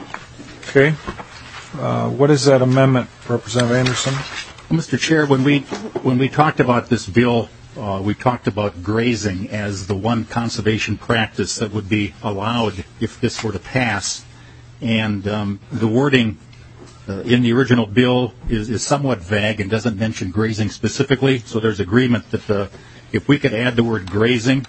Okay. What is that amendment, Representative Anderson? Well, Mr. Chair, when we talked about this bill, we talked about grazing as the one conservation practice that would be allowed if this were to pass. And the wording in the original bill is somewhat vague and doesn't mention grazing specifically. So there's agreement that if we could add the word grazing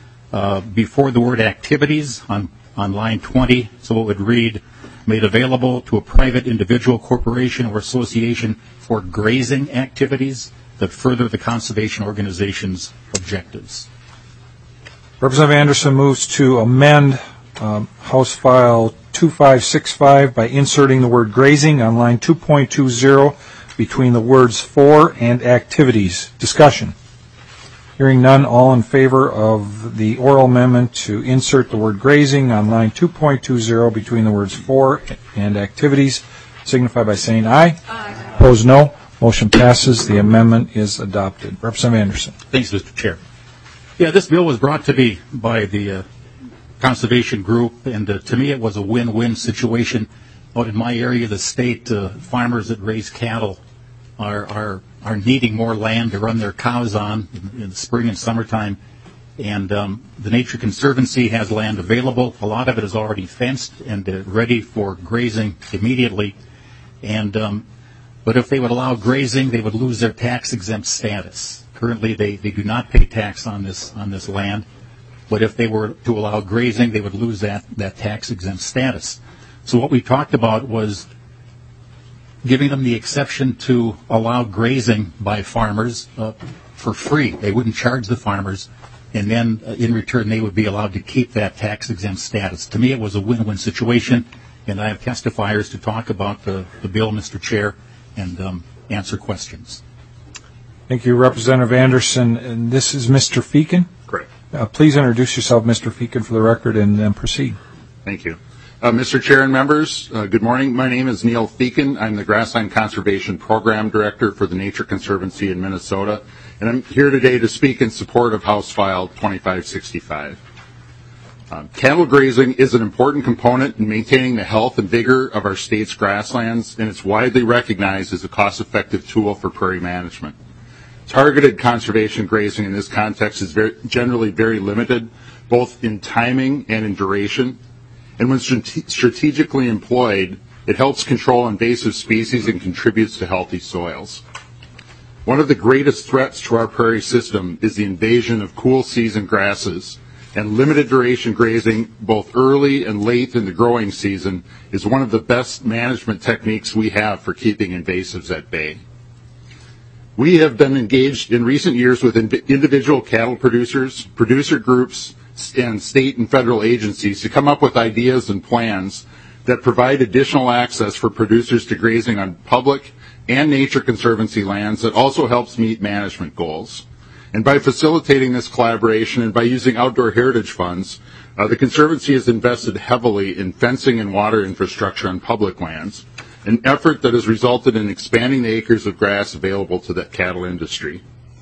before the word activities on line 20, so it would read, made available to a private individual, corporation, or association for grazing activities that further the conservation organization's objectives. Representative Anderson moves to amend House File 2565 by inserting the word grazing on line 2.20 between the words for and activities. Discussion. Hearing none, all in favor of the oral amendment to insert the word grazing on line 2.20 between the words for and activities, signify by saying aye. Aye. Opposed, no. Motion passes. The amendment is adopted. Representative Anderson. Thanks, Mr. Chair. Yeah, this bill was brought to me by the conservation group, and to me it was a win-win situation. Out in my area of the state, farmers that raise cattle are needing more land to run their cows on in the spring and summertime. And the Nature Conservancy has land available. A lot of it is already fenced and ready for grazing immediately. And but if they would allow grazing, they would lose their tax-exempt status. Currently, they do not pay tax on this land. But if they were to allow grazing, they would lose that tax-exempt status. So what we talked about was giving them the exception to allow grazing by farmers for free. They wouldn't charge the farmers, and then in return they would be allowed to keep that tax-exempt status. To me, it was a win-win situation, and I have testifiers to talk about the bill, Mr. Chair, and answer questions. Thank you, Representative Anderson. And this is Mr. Feakin. Correct. Please introduce yourself, Mr. Feakin, for the record, and proceed. Thank you. Mr. Chair and members, good morning. My name is Neil Feakin. I'm the Grassland Conservation Program Director for the Nature Conservancy in Minnesota, and I'm here today to speak in support of House File 2565. Cattle grazing is an important component in maintaining the health and vigor of our state's grasslands, and it's widely recognized as a cost-effective tool for prairie management. Targeted conservation grazing in this context is generally very limited, both in timing and in duration. And when strategically employed, it helps control invasive species and contributes to healthy soils. One of the greatest threats to our prairie system is the invasion of cool season grasses, and limited duration grazing, both early and late in the growing season, is one of the best management techniques we have for keeping invasives at bay. We have been engaged in recent years with individual cattle producers, producer groups, and state and federal agencies to come up with ideas and plans that provide additional access for producers to grazing on public and Nature Conservancy lands that also helps meet management goals. And by facilitating this collaboration and by using outdoor heritage funds, the Conservancy has invested heavily in fencing and water infrastructure on public lands, an effort that has resulted in expanding the acres of grass available to the cattle industry.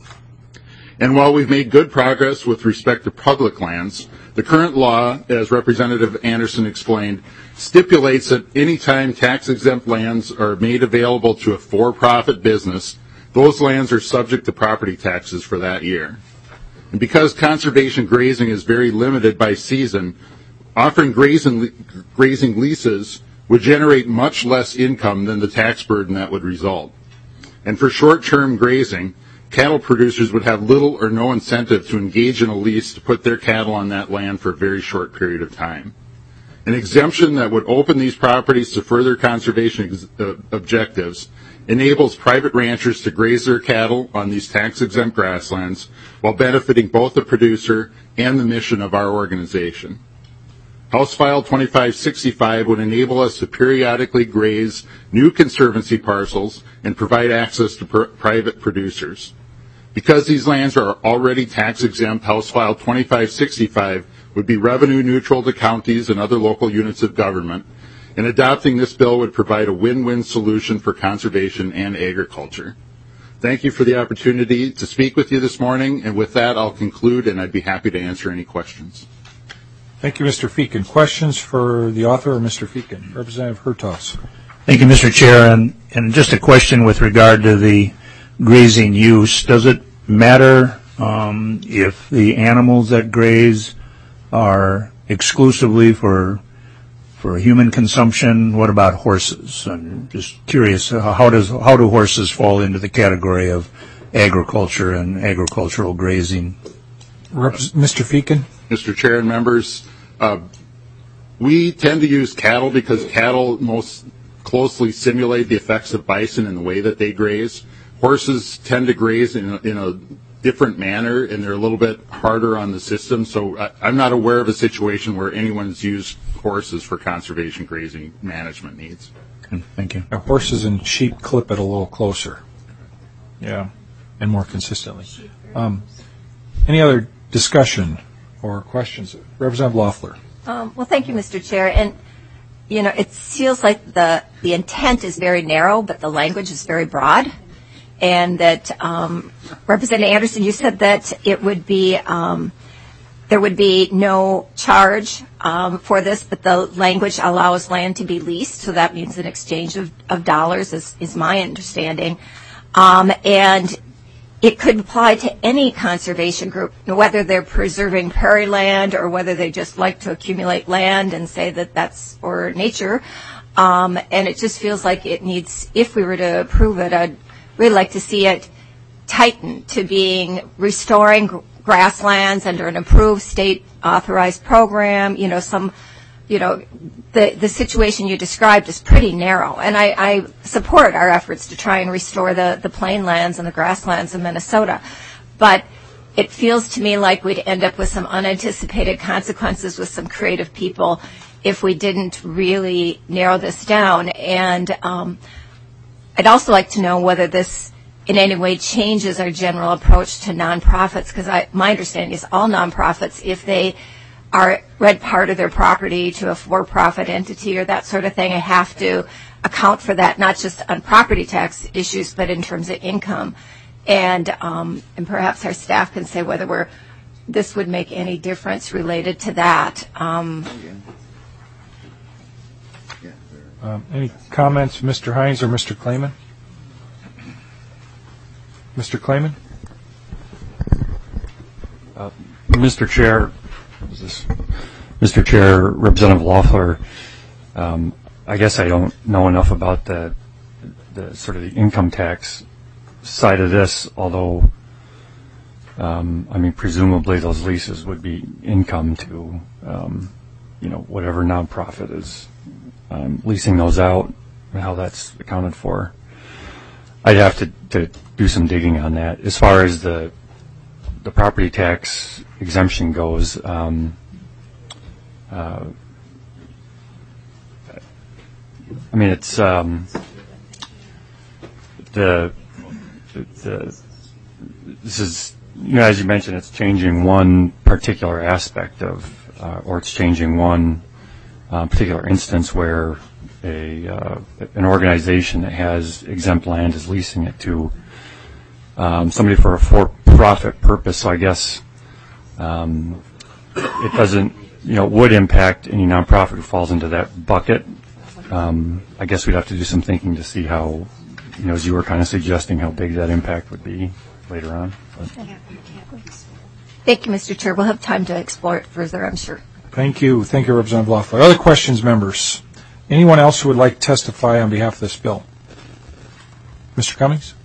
And while we've made good progress with respect to public lands, the current law, as Representative Anderson explained, stipulates that any time tax-exempt lands are made available to a for-profit business, those lands are subject to property taxes for that year. And because conservation grazing is very limited by season, offering grazing leases would generate much less income than the tax burden that would result. And for short-term grazing, cattle producers would have little or no incentive to engage in a lease to put their cattle on that land for a very short period of time. An exemption that would open these properties to further conservation objectives enables private ranchers to graze their cattle on these tax-exempt grasslands while benefiting both the producer and the mission of our organization. House File 2565 would enable us to periodically graze new conservancy parcels and provide access to private producers. Because these lands are already tax-exempt, House File 2565 would be revenue neutral to counties and other local units of government, and adopting this bill would provide a win-win solution for conservation and agriculture. Thank you for the opportunity to speak with you this morning, and with that I'll conclude, and I'd be happy to answer any questions. Thank you, Mr. Feakin. Questions for the author or Mr. Feakin? Representative Hertaus. Thank you, Mr. Chair. And just a question with regard to the grazing use. Does it matter if the animals that graze are exclusively for human consumption? What about horses? I'm just curious, how do horses fall into the category of agriculture and agricultural grazing? Mr. Feakin? Mr. Chair and members, we tend to use cattle because cattle most closely simulate the effects of bison in the way that they graze. Horses tend to graze in a different manner, and they're a little bit harder on the system. So I'm not aware of a situation where anyone's used horses for conservation grazing management needs. Thank you. Now, horses and sheep clip it a little closer. Yeah, and more consistently. Any other discussion or questions? Representative Loeffler. Well, thank you, Mr. Chair. And, you know, it feels like the intent is very narrow, but the language is very broad. And that, Representative Anderson, you said that it would be, there would be no charge for this, but the language allows land to be leased, so that means an exchange of dollars is my understanding. And it could apply to any conservation group, whether they're preserving prairie land or whether they just like to accumulate land and say that that's for nature. And it just feels like it needs, if we were to approve it, I'd really like to see it tightened to being restoring grasslands under an approved state authorized program. You know, the situation you described is pretty narrow, and I support our efforts to try and restore the plain lands and the grasslands of Minnesota, but it feels to me like we'd end up with some unanticipated consequences with some creative people if we didn't really narrow this down. And I'd also like to know whether this in any way changes our general approach to nonprofits, because my understanding is all nonprofits, if they are rent part of their property to a for-profit entity or that sort of thing, I have to account for that, not just on property tax issues, but in terms of income. And perhaps our staff can say whether this would make any difference related to that. Any comments, Mr. Hines or Mr. Klayman? Mr. Klayman? Mr. Chair, Representative Loeffler, I guess I don't know enough about the sort of the income tax side of this, although, I mean, presumably those leases would be income to, whatever nonprofit is leasing those out, and how that's accounted for. I'd have to do some digging on that. As far as the property tax exemption goes, I mean, it's this is, as you mentioned, it's changing one particular aspect of, or it's changing one particular instance where an organization that has exempt land is leasing it to somebody for a for-profit purpose. So I guess it doesn't, would impact any nonprofit who falls into that bucket. I guess we'd have to do some thinking to see how, as you were kind of suggesting, how big that impact would be later on. Thank you, Mr. Chair. We'll have time to explore it further, I'm sure. Thank you. Thank you, Representative Loeffler. Other questions, members? Anyone else who would like to testify on behalf of this bill? Mr. Cummings?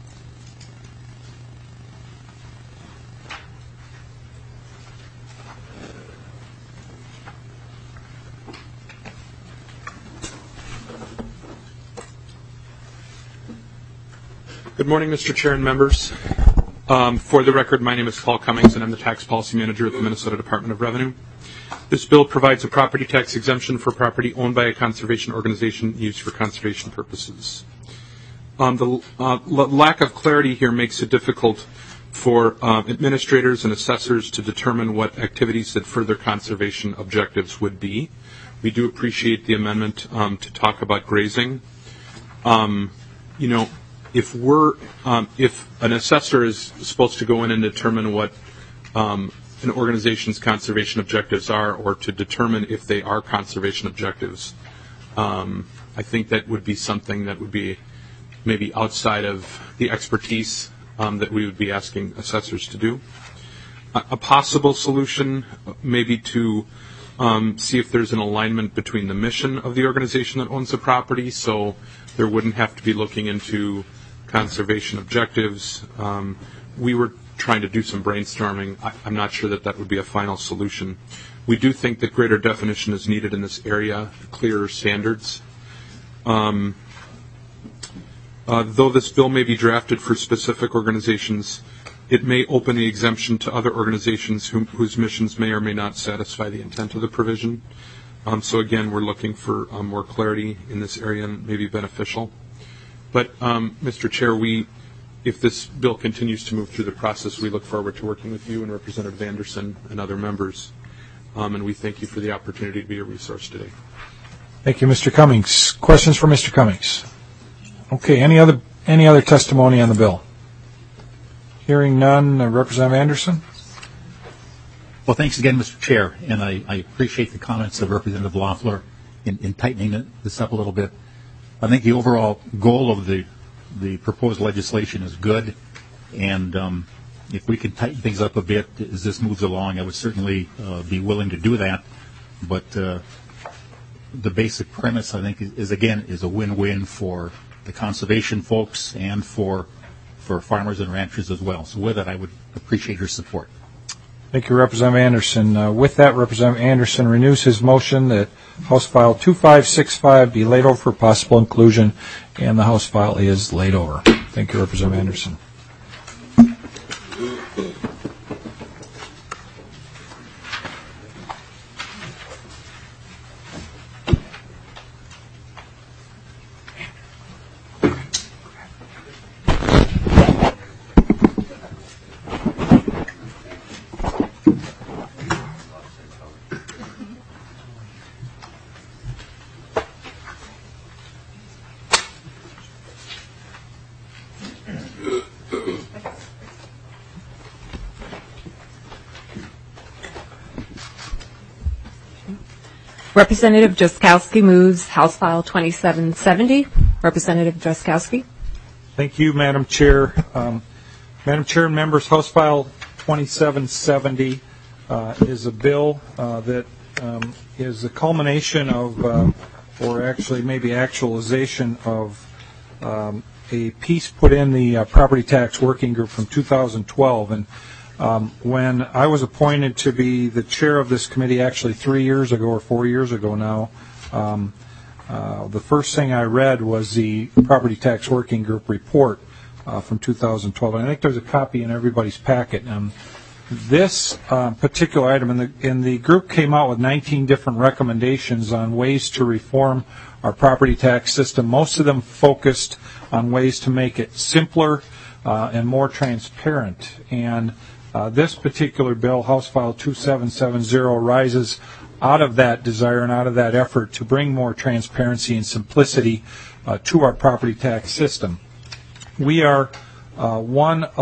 Good morning, Mr. Chair and members. For the record, my name is Paul Cummings, and I'm the Tax Policy Manager at the Minnesota Department of Revenue. This bill provides a property tax exemption for property owned by a conservation organization used for conservation purposes. The lack of clarity here makes it difficult for administrators and assessors to determine what activities that further conservation objectives would be. We do appreciate the amendment to talk about grazing. If an assessor is supposed to go in and determine what an organization's conservation objectives are, or to determine if they are conservation objectives, I think that would be something that would be maybe outside of the expertise that we would be asking assessors to do. A possible solution may be to see if there's an alignment between the mission of the organization that owns the property, so there wouldn't have to be looking into conservation objectives. We were trying to do some brainstorming. I'm not sure that would be a final solution. We do think that greater definition is needed in this area, clearer standards. Though this bill may be drafted for specific organizations, it may open the exemption to other organizations whose missions may or may not satisfy the intent of the provision. So again, we're looking for more clarity in this area and maybe beneficial. But, Mr. Chair, if this bill continues to move through the process, we look forward to working with you and Representative Anderson and other members. And we thank you for the opportunity to be a resource today. Thank you, Mr. Cummings. Questions for Mr. Cummings? Okay, any other testimony on the bill? Hearing none, Representative Anderson? Well, thanks again, Mr. Chair, and I appreciate the comments of Representative Loeffler in tightening this up a little bit. I think the overall goal of the proposed legislation is good, and if we can tighten things up a bit as this moves along, I would certainly be willing to do that. But the basic premise, I think, is a win-win for the conservation folks and for farmers and ranchers as well. So with that, I would appreciate your support. Thank you, Representative Anderson. With that, Representative Anderson renews his motion that House File 2565 be laid over for possible inclusion, and the House file is laid over. Thank you, Representative Anderson. Representative Drazkowski moves House File 2770. Representative Drazkowski. Thank you, Madam Chair. Madam Chair and members, House File 2770 is a bill that is the culmination of, or actually maybe actualization of, a piece put in the Property Tax Working Group from 2012. And when I was appointed to be the chair of this committee, actually 3 years ago or 4 years ago now, the first thing I read was the Property Tax Working Group report from 2012. And I think there's a copy in everybody's packet. This particular item, and the group came out with 19 different recommendations on ways to reform our property tax system, most of them focused on ways to make it simpler and more transparent. And this particular bill, House File 2770, rises out of that desire and out of that effort to bring more transparency and simplicity to our property tax system. We are the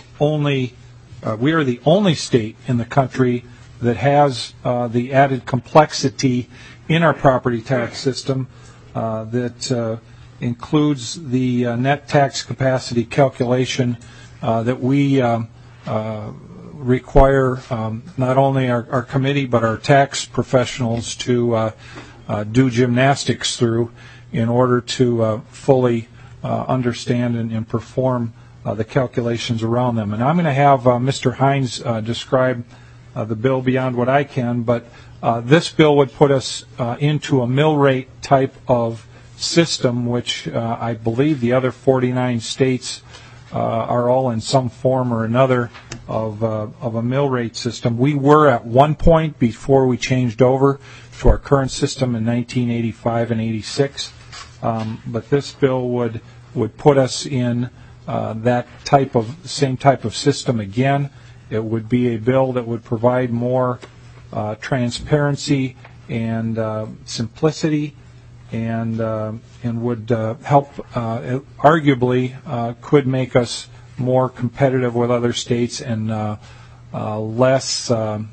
only state in the country that has the added complexity in our property tax system that includes the net tax capacity calculation that we require not only our committee but our tax professionals to do gymnastics through in order to fully understand and perform the calculations around them. And I'm going to have Mr. Hines describe the bill beyond what I can, but this bill would put us into a mill rate type of system, which I believe the other 49 states are all in some form or another of a mill rate system. We were at one point before we changed over to our current system in 1985 and 86, but this bill would put us in that same type of system again. It would be a bill that would provide more transparency and simplicity, and would help, arguably, could make us more competitive with other states and less,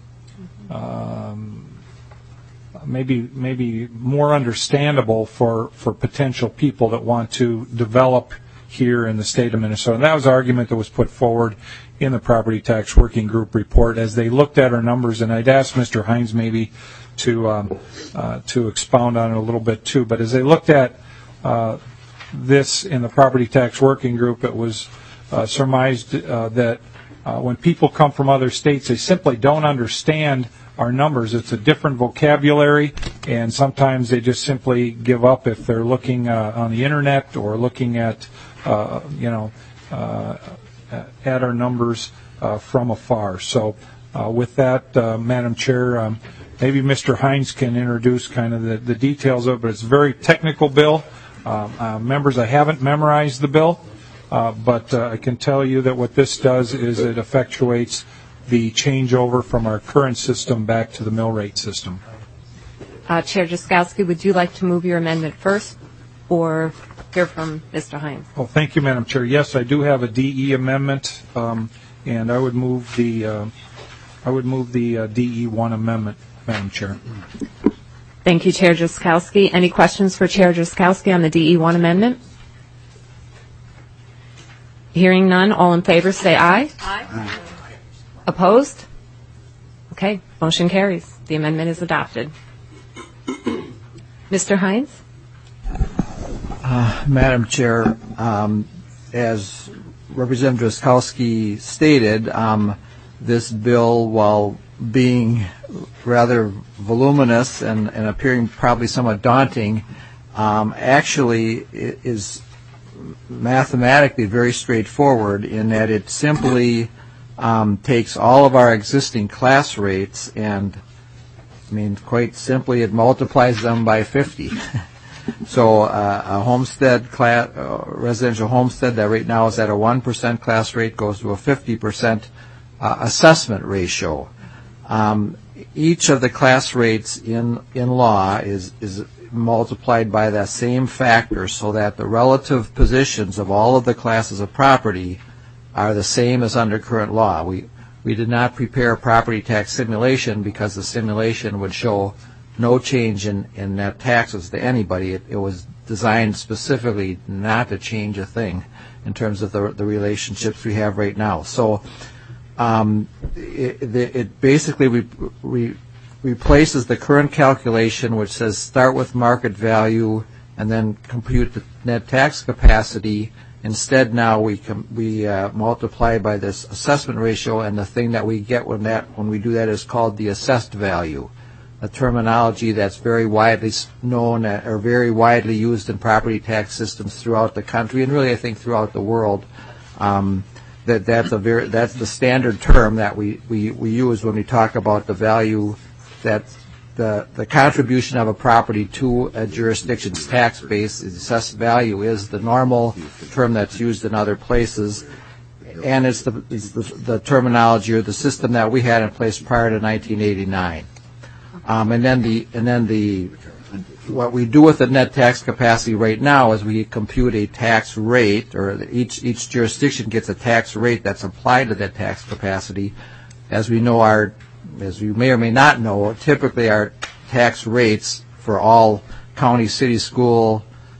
maybe more understandable for potential people that want to develop here in the state of Minnesota. And that was an argument that was put forward in the Property Tax Working Group report as they looked at our numbers. And I'd ask Mr. Hines maybe to expound on it a little bit too. But as they looked at this in the Property Tax Working Group, it was surmised that when people come from other states, they simply don't understand our numbers. It's a different vocabulary, and sometimes they just simply give up if they're looking on the internet or looking at at our numbers from afar. So with that, Madam Chair, maybe Mr. Hines can introduce kind of the details of it, but it's a very technical bill. Members, I haven't memorized the bill, but I can tell you that what this does is it effectuates the changeover from our current system back to the mill rate system. Chair Jaskowski, would you like to move your amendment first or hear from Mr. Hines? Well, thank you, Madam Chair. Yes, I do have a DE amendment, and I would move the DE1 amendment, Madam Chair. Thank you, Chair Jaskowski. Any questions for Chair Jaskowski on the DE1 amendment? Hearing none, all in favor say aye. Aye. Opposed? Okay, motion carries. The amendment is adopted. Mr. Hines? Madam Chair, as Representative Jaskowski stated, this bill, while being rather voluminous and appearing probably somewhat daunting, actually is mathematically very straightforward in that it simply takes all of our existing class rates and, I mean, quite simply, it multiplies them by 50. So a homestead residential homestead that right now is at a 1% class rate goes to a 50% assessment ratio. Each of the class rates in law is multiplied by that same factor so that the relative positions of all of the classes of property are the same as under current law. We did not prepare a property tax simulation because the simulation would show no change in net taxes to anybody. It was designed specifically not to change a thing in terms of the relationships we have right now. So it basically replaces the current calculation, which says start with market value and then compute the net tax capacity. Instead, now we multiply by this assessment ratio, and the thing that we get when we do that is called the assessed value, a terminology that's very widely known or very widely used in property tax systems throughout the country, and really I think throughout the world. That's the standard term that we use when we talk about the value that the contribution of a property to a jurisdiction's tax base. The assessed value is the normal term that's used in other places, and it's the terminology or the system that we had in place prior to 1989. And then what we do with the net tax capacity right now is we compute a tax rate, or each jurisdiction gets a tax rate that's applied to that tax capacity. As we know, as you may or may not know, typically our tax rates for all county, city, school,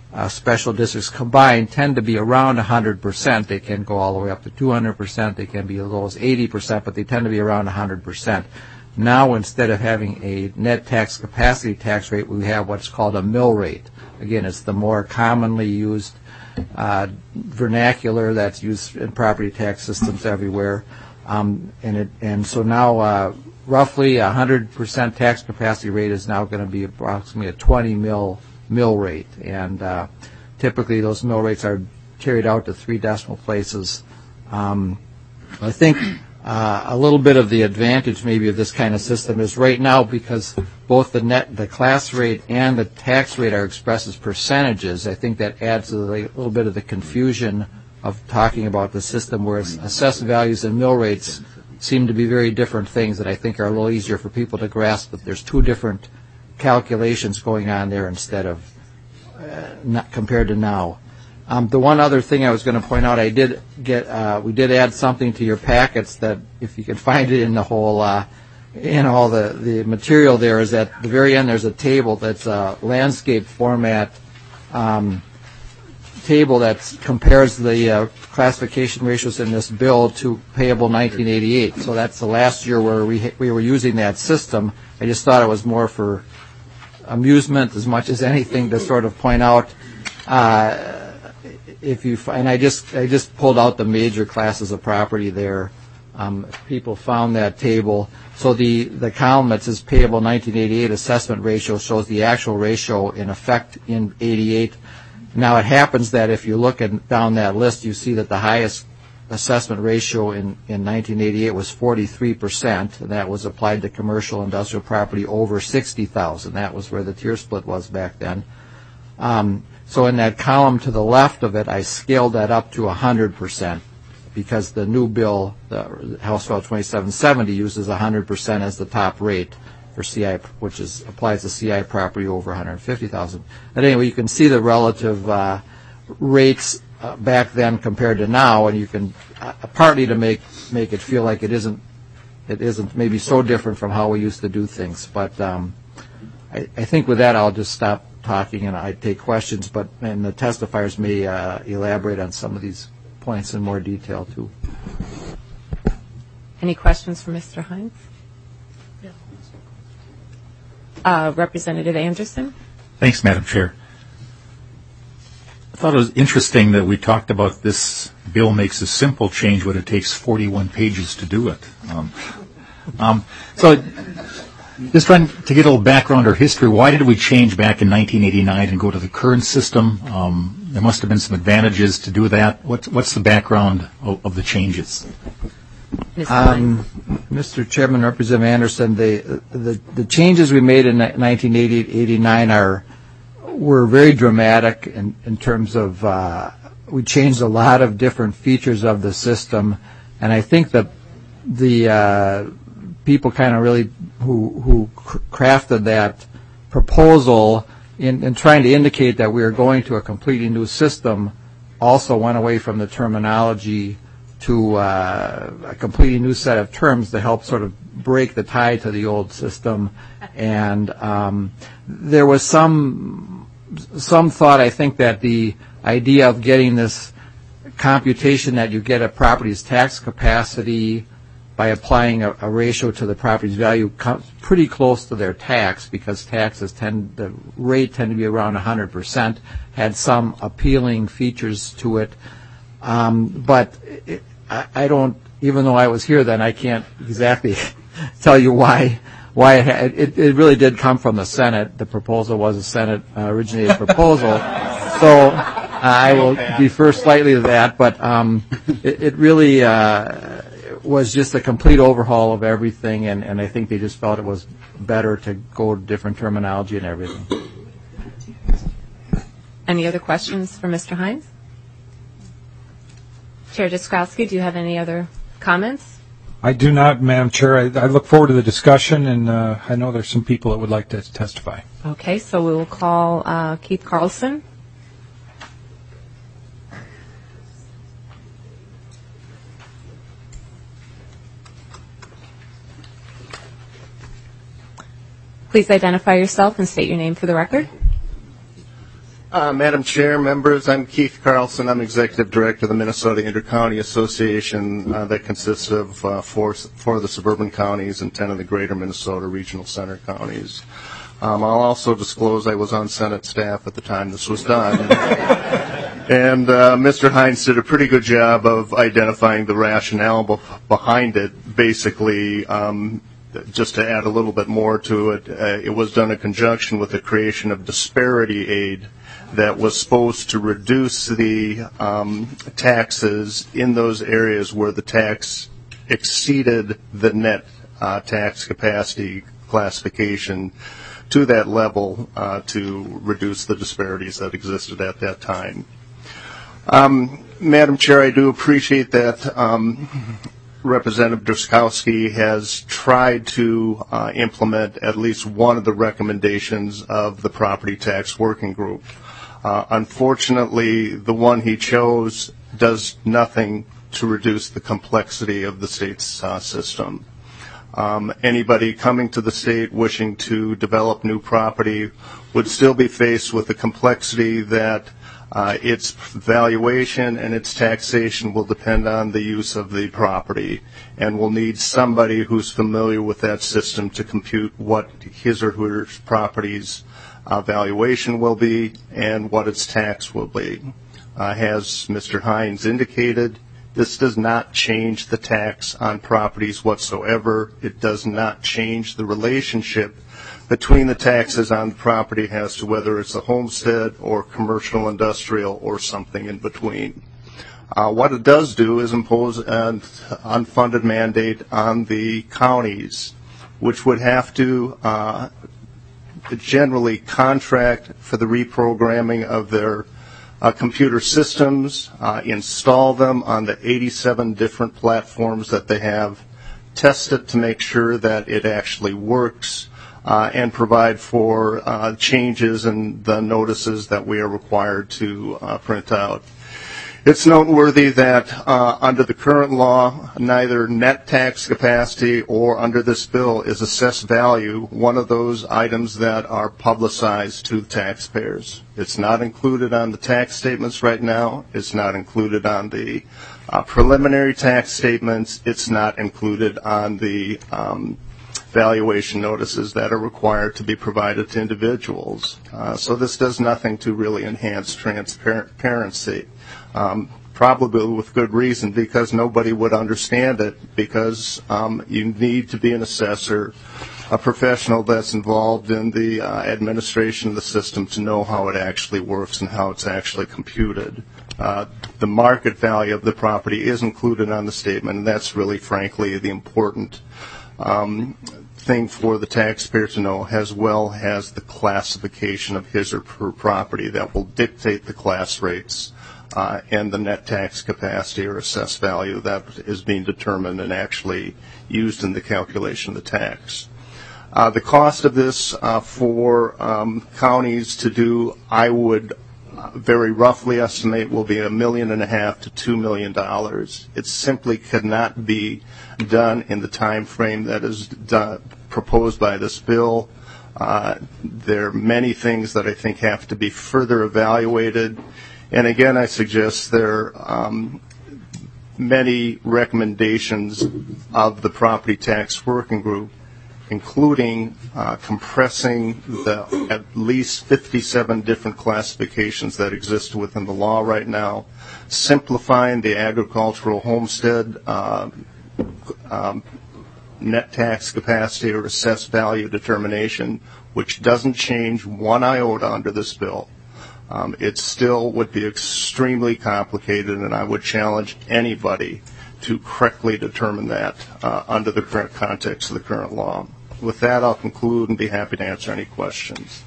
special districts combined tend to be around 100%. They can go all the way up to 200%. They can be as low as 80%, but they tend to be around 100%. Now, instead of having a net tax capacity tax rate, we have what's called a mill rate. Again, it's the more commonly used vernacular that's used in property tax systems everywhere. And so now roughly 100% tax capacity rate is now going to be approximately a 20 mill rate. And typically those mill rates are carried out to 3 decimal places. I think a little bit of the advantage maybe of this kind of system is right now, because both the class rate and the tax rate are expressed as percentages. I think that adds to a little bit of the confusion of talking about the system, whereas assessed values and mill rates seem to be very different things that I think are a little easier for people to grasp, that there's 2 different calculations going on there instead of not compared to now. The one other thing I was going to point out, we did add something to your packets that, if you can find it in the whole, in all the material there, is at the very end there's a table that's a landscape format table that compares the classification ratios in this bill to payable 1988. So that's the last year where we were using that system. I just thought it was more for amusement as much as anything to sort of point out. I just pulled out the major classes of property there. If people found that table. So the column that says payable 1988 assessment ratio shows the actual ratio in effect in 88. Now it happens that if you look down that list, you see that the highest assessment ratio in 1988 was 43%, and that was applied to commercial industrial property over 60,000. That was where the tier split was back then. So in that column to the left of it, I scaled that up to 100%, because the new bill, the House Bill 2770, uses 100% as the top rate for CI, which applies to CI property over 150,000. But anyway, you can see the relative rates back then compared to now, and you can partly to make it feel like it isn't maybe so different from how we used to do things. But I think with that, I'll just stop talking and I take questions. And the testifiers may elaborate on some of these points in more detail too. Any questions for Mr. Hines? Representative Anderson? Thanks, Madam Chair. I thought it was interesting that we talked about this bill makes a simple change, but it takes 41 pages to do it. So just trying to get a little background or history, why did we change back in 1989 and go to the current system? There must have been some advantages to do that. What's the background of the changes? Mr. Chairman, Representative Anderson, the changes we made in 1989 were very dramatic in terms of we changed a lot of different features of the system, and I think that the people kind of really who crafted that proposal in trying to indicate that we are going to a completely new system also went away from the terminology to a completely new set of terms to help sort of break the tie to the old system. And there was some thought, I think, that the idea of getting this computation that you get a property's tax capacity by applying a ratio to the property's value comes pretty close to their tax, because the rate tend to be around 100%, had some appealing features to it. But I don't, even though I was here then, I can't exactly tell you why it really did come from the Senate. The proposal was a Senate originated proposal. So I will defer slightly to that, but it really was just a complete overhaul of everything, and I think they just felt it was better to go to different terminology and everything. Any other questions for Mr. Hines? Chair Jaskrowski, do you have any other comments? I do not, Madam Chair. I look forward to the discussion, and I know there's some people that would like to testify. Okay, so we will call Keith Carlson. Please identify yourself and state your name for the record. Madam Chair, members, I'm Keith Carlson. I'm Executive Director of the Minnesota Intercounty Association that consists of four of the suburban counties and 10 of the greater Minnesota regional center counties. I'll also disclose I was on Senate staff at the time this was done. And Mr. Hines did a pretty good job of identifying the rationale behind it. Basically, just to add a little bit more to it, it was done in conjunction with the creation of disparity aid that was supposed to reduce the taxes in those areas where the tax exceeded the net tax capacity classification to that level to reduce the disparities that existed at that time. Madam Chair, I do appreciate that Representative Drazkowski has tried to implement at least one of the recommendations of the Property Tax Working Group. Unfortunately, the one he chose does nothing to reduce the complexity of the state's system. Anybody coming to the state wishing to develop new property would still be faced with the complexity that its valuation and its taxation will depend on the use of the property, and will need somebody who's familiar with that system to compute what his or her property's valuation will be and what its tax will be. As Mr. Hines indicated, this does not change the tax on properties whatsoever. It does not change the relationship between the taxes on the property as to whether it's a homestead or commercial, industrial, or something in between. What it does do is impose an unfunded mandate on the counties, which would have to generally contract for the reprogramming of their computer systems, install them on the 87 different platforms that they have, test it to make sure that it actually works, and provide for changes in the notices that we are required to print out. It's noteworthy that under the current law, neither net tax capacity or under this bill is assessed value, one of those items that are publicized to the taxpayers. It's not included on the tax statements right now. It's not included on the preliminary tax statements. It's not included on the valuation notices that are required to be provided to individuals. So this does nothing to really enhance transparency. Probably with good reason, because nobody would understand it, because you need to be an assessor, a professional that's involved in the administration of the system to know how it actually works and how it's actually computed. The market value of the property is included on the statement, and that's really, frankly, the important thing for the taxpayer to know, as well as the classification of his or her property that will dictate the class rates and the net tax capacity or assessed value that is being determined and actually used in the calculation of the tax. The cost of this for counties to do, I would very roughly estimate, will be $1.5 million to $2 million. It simply could not be done in the time frame that is proposed by this bill. There are many things that I think have to be further evaluated. And again, I suggest there are many recommendations of the Property Tax Working Group, including compressing the at least 57 different classifications that exist within the law right now, simplifying the agricultural homestead net tax capacity or assessed value determination, which doesn't change one iota under this bill. It still would be extremely complicated, and I would challenge anybody to correctly determine that under the current context of the current law. With that, I'll conclude and be happy to answer any questions.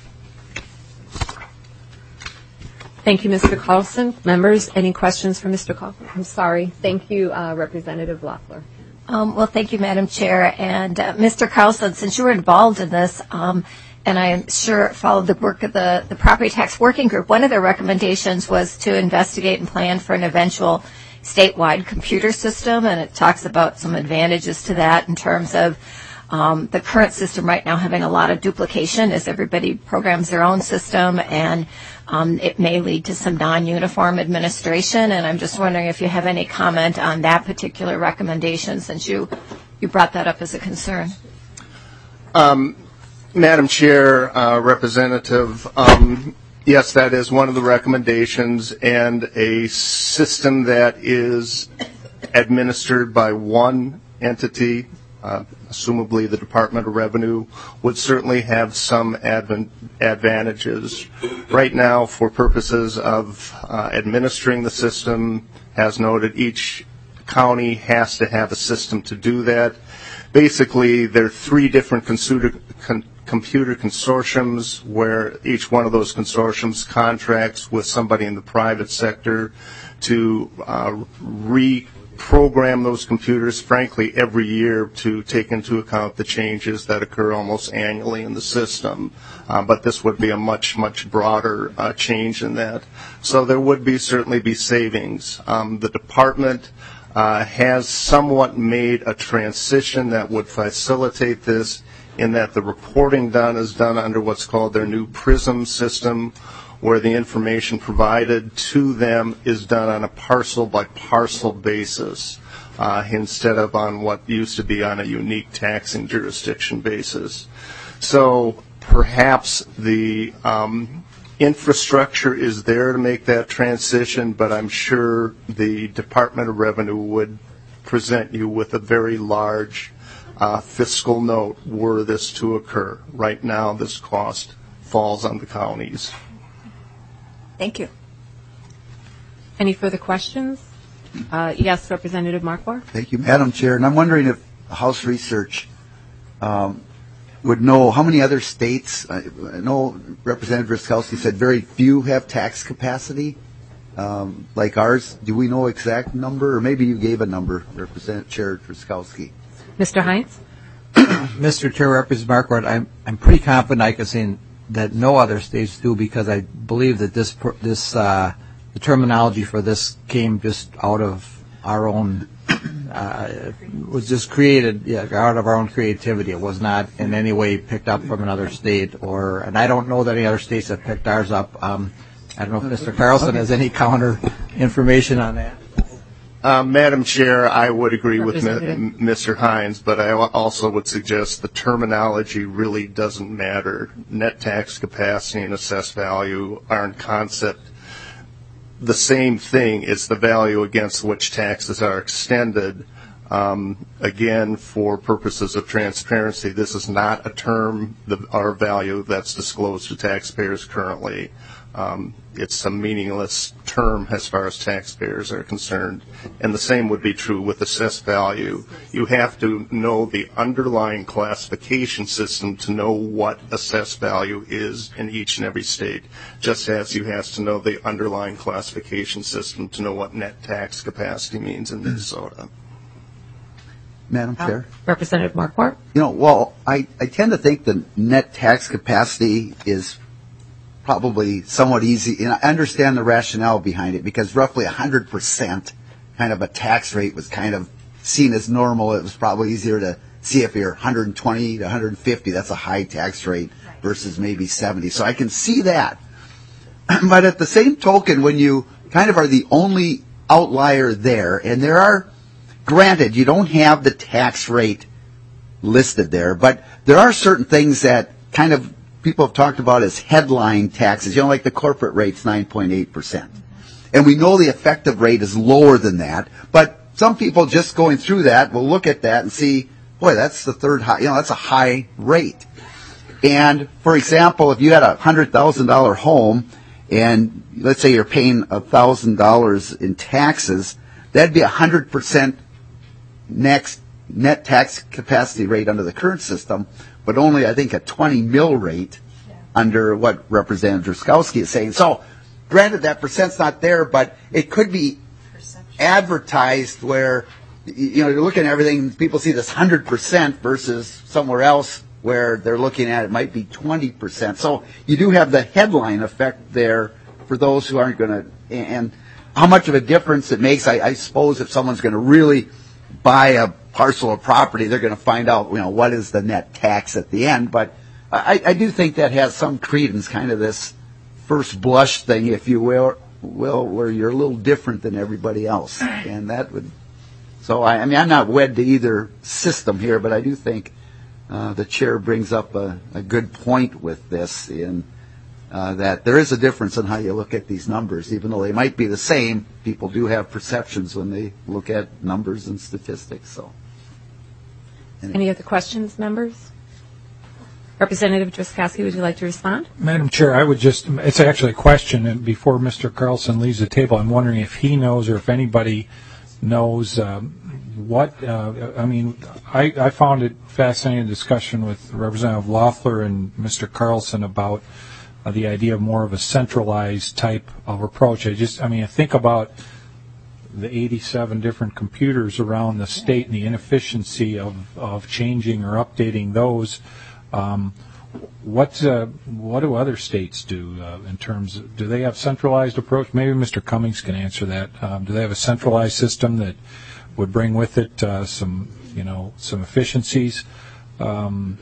Thank you, Mr. Carlson. Members, any questions for Mr. Carlson? I'm sorry. Thank you, Representative Loeffler. Well, thank you, Madam Chair. And Mr. Carlson, since you were involved in this, and I'm sure followed the work of the Property Tax Working Group, one of their recommendations was to investigate and plan for an eventual statewide computer system, and it talks about some advantages to that in terms of the current system right now having a lot of duplication as everybody programs their own system, and it may lead to some non-uniform administration. And I'm just wondering if you have any comment on that particular recommendation, since you brought that up as a concern. Madam Chair, Representative, yes, that is one of the recommendations, and a system that is administered by one entity, assumably the Department of Revenue, would certainly have some advantages. Right now, for purposes of administering the system, as noted, each county has to have a system to do that. Basically, there are 3 different computer consortiums where each one of those consortiums contracts with somebody in the private sector to reprogram those computers, frankly, every year to take into account the changes that occur almost annually in the system. But this would be a much, much broader change in that. So there would certainly be savings. The department has somewhat made a transition that would facilitate this, in that the reporting is done under what's called their new PRISM system, where the information provided to them is done on a parcel-by-parcel basis, instead of on what used to be on a unique taxing jurisdiction basis. So perhaps the infrastructure is there to make that transition, but I'm sure the Department of Revenue would present you with a very large fiscal note were this to occur. Right now, this cost falls on the counties. Thank you. Any further questions? Yes, Representative Markwar. Thank you, Madam Chair. And I'm wondering if House Research would know how many other states. I know Representative Ruskowski said very few have tax capacity like ours. Do we know exact number? Or maybe you gave a number, Representative Chair Ruskowski. Mr. Hines? Mr. Chair, Representative Marquardt, I'm pretty confident I can say that no other states do, because I believe that the terminology for this came just out of our own, was just created out of our own creativity. It was not in any way picked up from another state, and I don't know that any other states have picked ours up. I don't know if Mr. Carlson has any counter information on that. Madam Chair, I would agree with Mr. Hines, but I also would suggest the terminology really doesn't matter. Net tax capacity and assessed value are in concept the same thing. It's the value against which taxes are extended. Again, for purposes of transparency, this is not a term, our value that's disclosed to taxpayers currently. It's a meaningless term as far as taxpayers are concerned. And the same would be true with assessed value. You have to know the underlying classification system to know what assessed value is in each and every state, just as you have to know the underlying classification system to know what net tax capacity means in Minnesota. Madam Chair? Representative Markwart? I tend to think the net tax capacity is probably somewhat easy, and I understand the rationale behind it, because roughly 100% kind of a tax rate was kind of seen as normal. It was probably easier to see if you're 120 to 150, that's a high tax rate, versus maybe 70. So I can see that. But at the same token, when you kind of are the only outlier there, and there are, granted, you don't have the tax rate listed there, but there are certain things that kind of people have talked about as headline taxes. Like the corporate rate's 9.8%. And we know the effective rate is lower than that, but some people just going through that will look at that and see, boy, that's the third high, that's a high rate. And for example, if you had a $100,000 home and let's say you're paying $1,000 in taxes, that'd be 100% net tax capacity rate under the current system, but only, I think, a 20 mil rate under what Representative Ruskowski is saying. So, granted, that percent's not there, but it could be advertised where, you're looking at everything, people see this 100% versus somewhere else where they're looking at it might be 20%. So, you do have the headline effect there for those who aren't going to, and how much of a difference it makes, I suppose, if someone's going to really buy a parcel of property, they're going to find out, what is the net tax at the end. But I do think that has some credence, kind of this first blush thing, if you will, where you're a little different than everybody else. And that would, so I'm not wed to either system here, but I do think the chair brings up a good point with this in that there is a difference in how you look at these numbers. Even though they might be the same, people do have perceptions when they look at numbers and statistics. So, Any other questions, members? Representative Drazkowski, would you like to respond? Madam Chair, it's actually a question, and before Mr. Carlson leaves the table, I'm wondering if he knows or if anybody knows I found it fascinating discussion with Representative Loeffler and Mr. Carlson about the idea of more of a centralized type of approach. I think about the 87 different computers around the state and the inefficiency of changing or updating those. What do other states do in terms of, do they have centralized approach? Maybe Mr. Cummings can answer that. Do they have a centralized system that would bring with it some efficiencies? And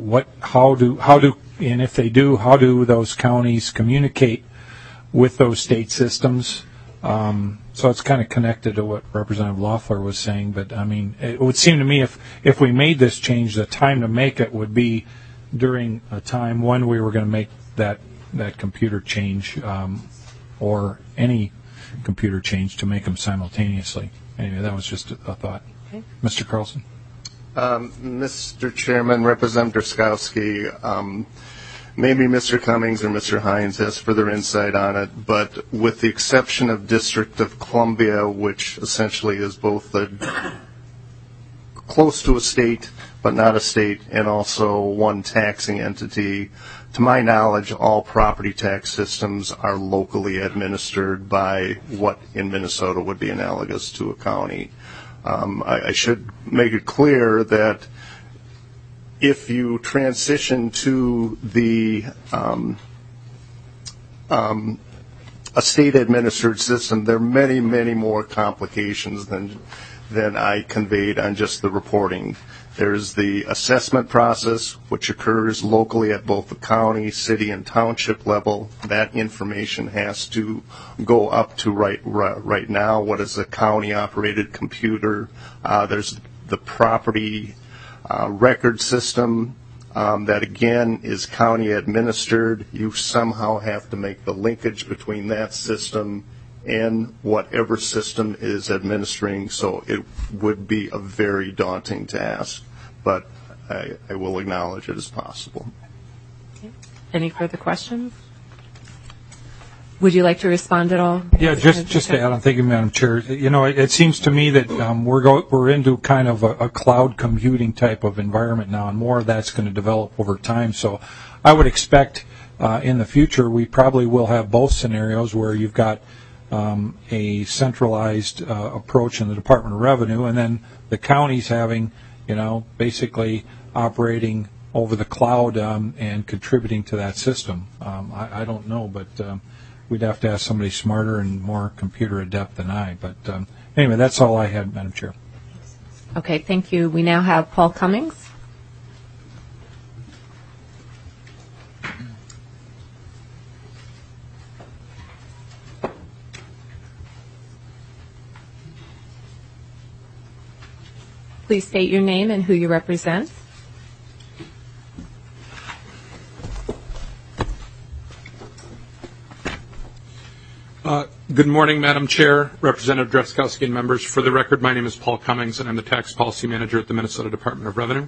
if they do, how do those counties communicate with those state systems? So it's kind of connected to what Representative Loeffler was saying, but it would seem to me if we made this change, the time to make it would be during a time when we were going to make that computer change, or any computer change to make them simultaneously. Anyway, that was just a thought. Okay. Mr. Carlson. Mr. Chairman, Representative Drazkowski, maybe Mr. Cummings or Mr. Hines has further insight on it, but with the exception of District of Columbia, which essentially is both close to a state but not a state, and also one taxing entity, to my knowledge, all property tax systems are locally administered by what in Minnesota would be analogous to a county. I should make it clear that if you transition to a state-administered system, there are many, many more complications than I conveyed on just the reporting. There's the assessment process, which occurs locally at both the county, city, and township level. That information has to go up to right now what is a county-operated computer. There's the property record system that, again, is county-administered. You somehow have to make the linkage between that system and whatever system is administering, so it would be a very daunting task, but I will acknowledge it is possible. Okay. Any further questions? Would you like to respond at all? Yeah, just to add on, thank you, Madam Chair. It seems to me that we're into kind of a cloud computing type of environment now, and more of that's going to develop over time. So I would expect in the future we probably will have both scenarios where you've got a centralized approach in the Department of Revenue, and then the counties having, basically operating over the cloud and contributing to that system. I don't know, but we'd have to ask somebody smarter and more computer adept than I. But anyway, that's all I had, Madam Chair. Okay, thank you. We now have Paul Cummings. Please state your name and who you represent. Good morning, Madam Chair, Representative Drazkowski, and members. For the record, my name is Paul Cummings, and I'm the Tax Policy Manager at the Minnesota Department of Revenue.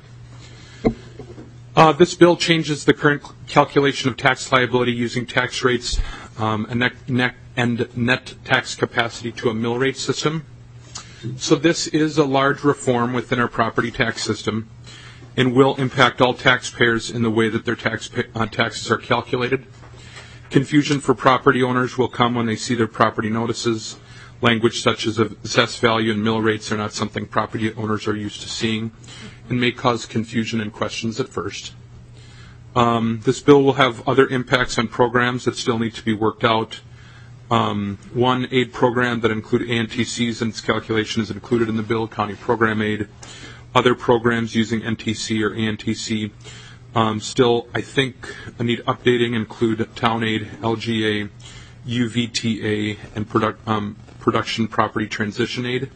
This bill changes the current calculation of tax liability using tax rates and net tax capacity to a mill rate system. So this is a large reform within our property tax system and will impact all taxpayers in the way that their taxes are calculated. Confusion for property owners will come when they see their property notices. Language such as assessed value and mill rates are not something property owners are used to seeing and may cause confusion and questions at first. This bill will have other impacts on programs that still need to be worked out. One aid program that include ANTCs and its calculation is included in the bill, county program aid. Other programs using NTC or ANTC still, I think, need updating, include town aid, LGA, UVTA, and production property transition aid.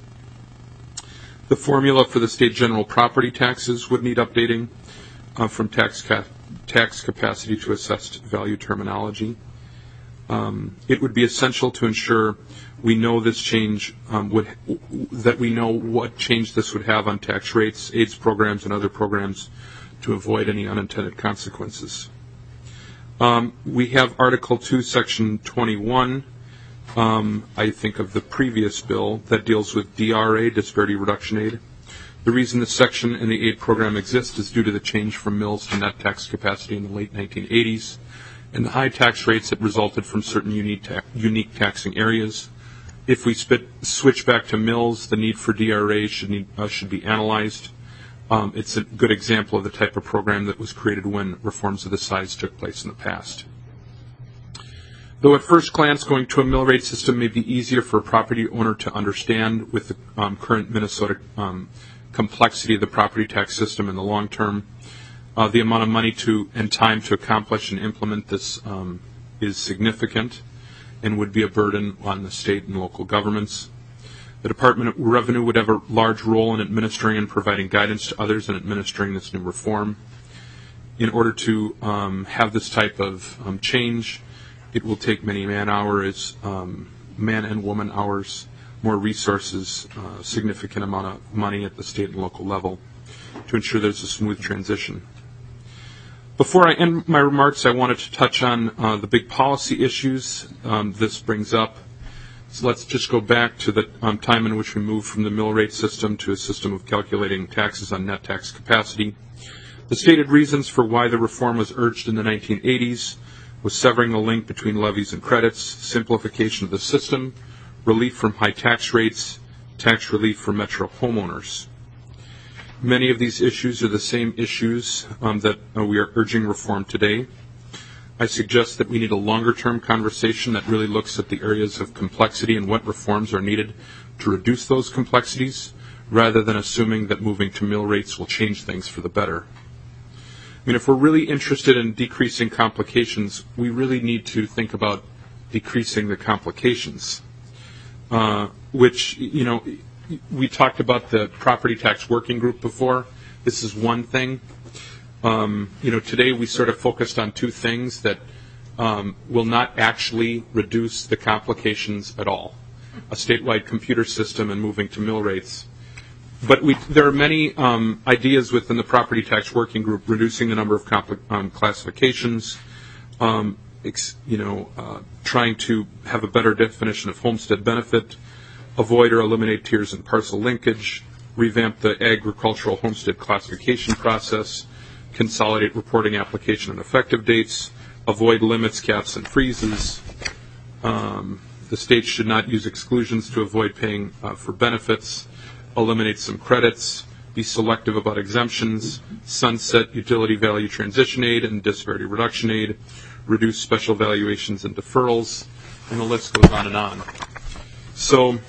The formula for the state general property taxes would need updating from tax capacity to assessed value terminology. It would be essential to ensure we know this change that we know what change this would have on tax rates, aids programs, and other programs to avoid any unintended consequences. We have Article 2, Section 21, I think of the previous bill, that deals with DRA, disparity reduction aid. The reason this section in the aid program exists is due to the change from mills to net tax capacity in the late 1980s and the high tax rates that resulted from certain unique taxing areas. If we switch back to mills, the need for DRA should be analyzed. It's a good example of the type of program that was created when reforms of this size took place in the past. Though at first glance going to a mill rate system may be easier for a property owner to understand with the current Minnesota complexity of the property tax system in the long term, the amount of money and time to accomplish and implement this is significant and would be a burden on the state and local governments. The Department of Revenue would have a large role in administering and providing guidance to others in administering this new reform. In order to have this type of change, it will take many man and woman hours, more resources, significant amount of money at the state and local level to ensure there's a smooth transition. Before I end my remarks, I wanted to touch on the big policy issues this brings up. So let's just go back to the time in which we moved from the mill rate system to a system of calculating taxes on net tax capacity. The stated reasons for why the reform was urged in the 1980s was severing the link between levies and credits, simplification of the system, relief from high tax rates, tax relief for metro homeowners. Many of these issues are the same issues that we are urging reform today. I suggest that we need a longer-term conversation that really looks at the areas of complexity and what reforms are needed to reduce those complexities, rather than assuming that moving to mill rates will change things for the better. I mean, if we're really interested in decreasing complications, we really need to think about decreasing the complications, which, we talked about the property tax working group before. This is one thing. Today we sort of focused on two things that will not actually reduce the complications at all. A statewide computer system and moving to mill rates. But there are many ideas within the property tax working group, reducing the number of classifications, trying to have a better definition of homestead benefit, avoid or eliminate tiers and parcel linkage, revamp the agricultural homestead classification process, consolidate reporting application and effective dates, avoid limits, caps, and freezes. The state should not use exclusions to avoid paying for benefits, eliminate some credits, be selective about exemptions, sunset utility value transition aid and disparity reduction aid, reduce special valuations and deferrals, and the list goes on and on. So,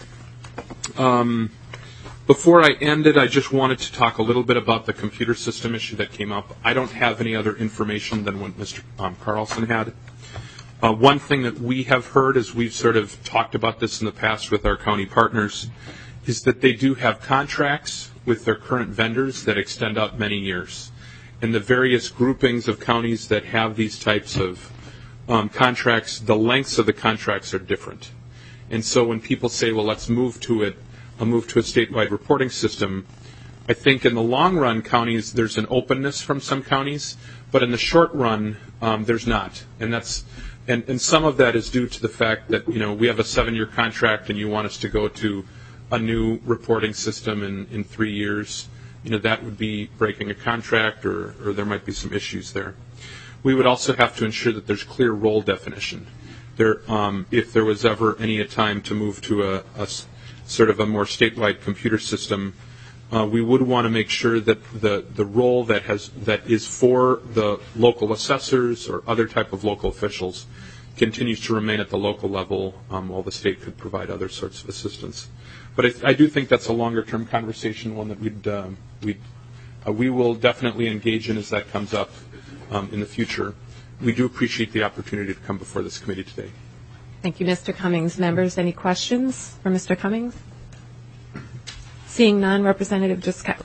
before I ended, I just wanted to talk a little bit about the computer system issue that came up. I don't have any other information than what Mr. Carlson had. One thing that we have heard, as we've sort of talked about this in the past with our county partners, is that they do have contracts with their current vendors that extend out many years. And the various groupings of counties that have these types of contracts, the lengths of the contracts are different. And so when people say, well, let's move to a statewide reporting system, I think in the long run, counties, there's an openness from some counties, but in the short run, there's not. And some of that is due to the fact that, we have a 7-year contract and you want us to go to a new reporting system in 3 years. That would be breaking a contract or there might be some issues there. We would also have to ensure that there's clear role definition. If there was ever any time to move to a sort of a more statewide computer system, we would want to make sure that the role that is for the local assessors or other type of local officials continues to remain at the local level, while the state could provide other sorts of assistance. But I do think that's a longer-term conversation, one that we will definitely engage in as that comes up in the future. We do appreciate the opportunity to come before this committee today. Thank you, Mr. Cummings. Members, any questions for Mr. Cummings? Seeing none, Representative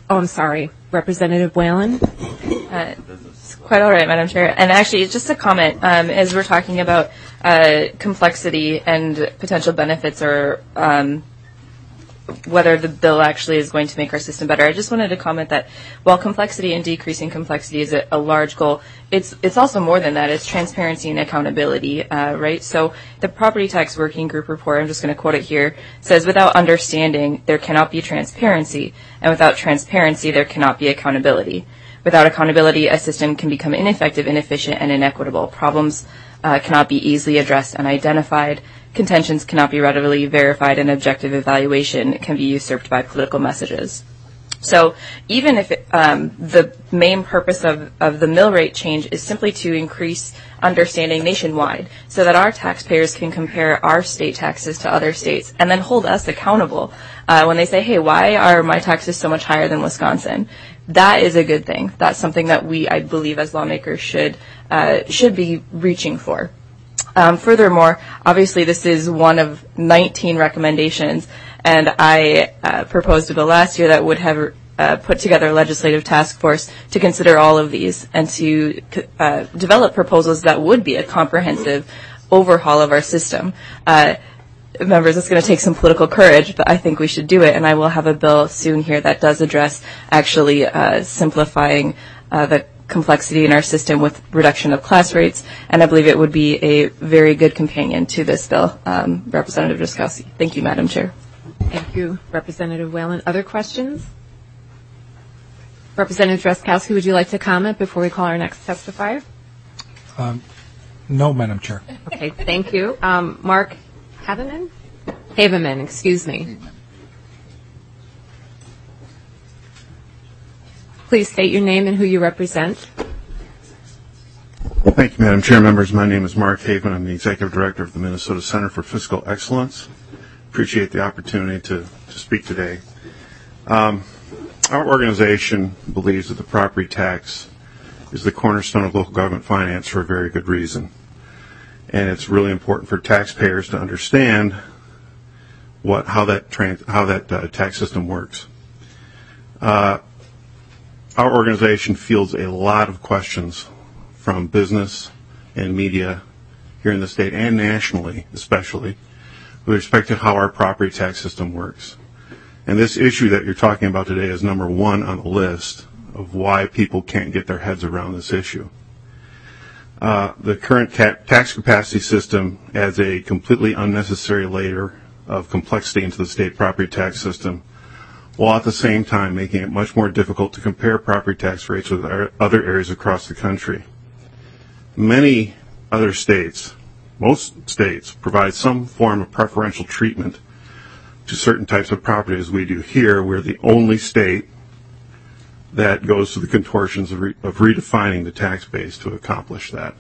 Whalen. It's quite all right, Madam Chair. And actually, just a comment, as we're talking about complexity and potential benefits or whether the bill actually is going to make our system better. I just wanted to comment that while complexity and decreasing complexity is a large goal, it's also more than that. It's transparency and accountability, right? So the Property Tax Working Group report, I'm just going to quote it here, says, without understanding, there cannot be transparency, and without transparency, there cannot be accountability. Without accountability, a system can become ineffective, inefficient, and inequitable. Problems cannot be easily addressed and identified. Contentions cannot be readily verified, and objective evaluation can be usurped by political messages. So even if the main purpose of the mill rate change is simply to increase understanding nationwide so that our taxpayers can compare our state taxes to other states and then hold us accountable when they say, hey, why are my taxes so much higher than Wisconsin? That is a good thing. That's something that we, I believe, as lawmakers should be reaching for. Furthermore, obviously this is one of 19 recommendations, and I proposed a bill last year that would have put together a legislative task force to consider all of these and to develop proposals that would be a comprehensive overhaul of our system. Members, it's going to take some political courage, but I think we should do it, and I will have a bill soon here that does address actually simplifying the complexity in our system with reduction of class rates, and I believe it would be a very good companion to this bill. Representative Drazkowski. Thank you, Madam Chair. Thank you, Representative Whalen. Other questions? Representative Drazkowski, would you like to comment before we call our next testifier? No, Madam Chair. Okay, thank you. Mark Haveman, excuse me. Please state your name and who you represent. Thank you, Madam Chair. Members, my name is Mark Haveman. I'm the Executive Director of the Minnesota Center for Fiscal Excellence. Appreciate the opportunity to speak today. Our organization believes that the property tax is the cornerstone of local government finance for a very good reason. And it's really important for taxpayers to understand how that tax system works. Our organization fields a lot of questions from business and media here in the state and nationally, especially, with respect to how our property tax system works. And this issue that you're talking about today is number one on the list of why people can't get their heads around this issue. The current tax capacity system adds a completely unnecessary layer of complexity into the state property tax system, while at the same time making it much more difficult to compare property tax rates with other areas across the country. Many other states, most states, provide some form of preferential treatment to certain types of property, as we do here. We're the only state that goes to the contortions of redefining the tax base to accomplish that.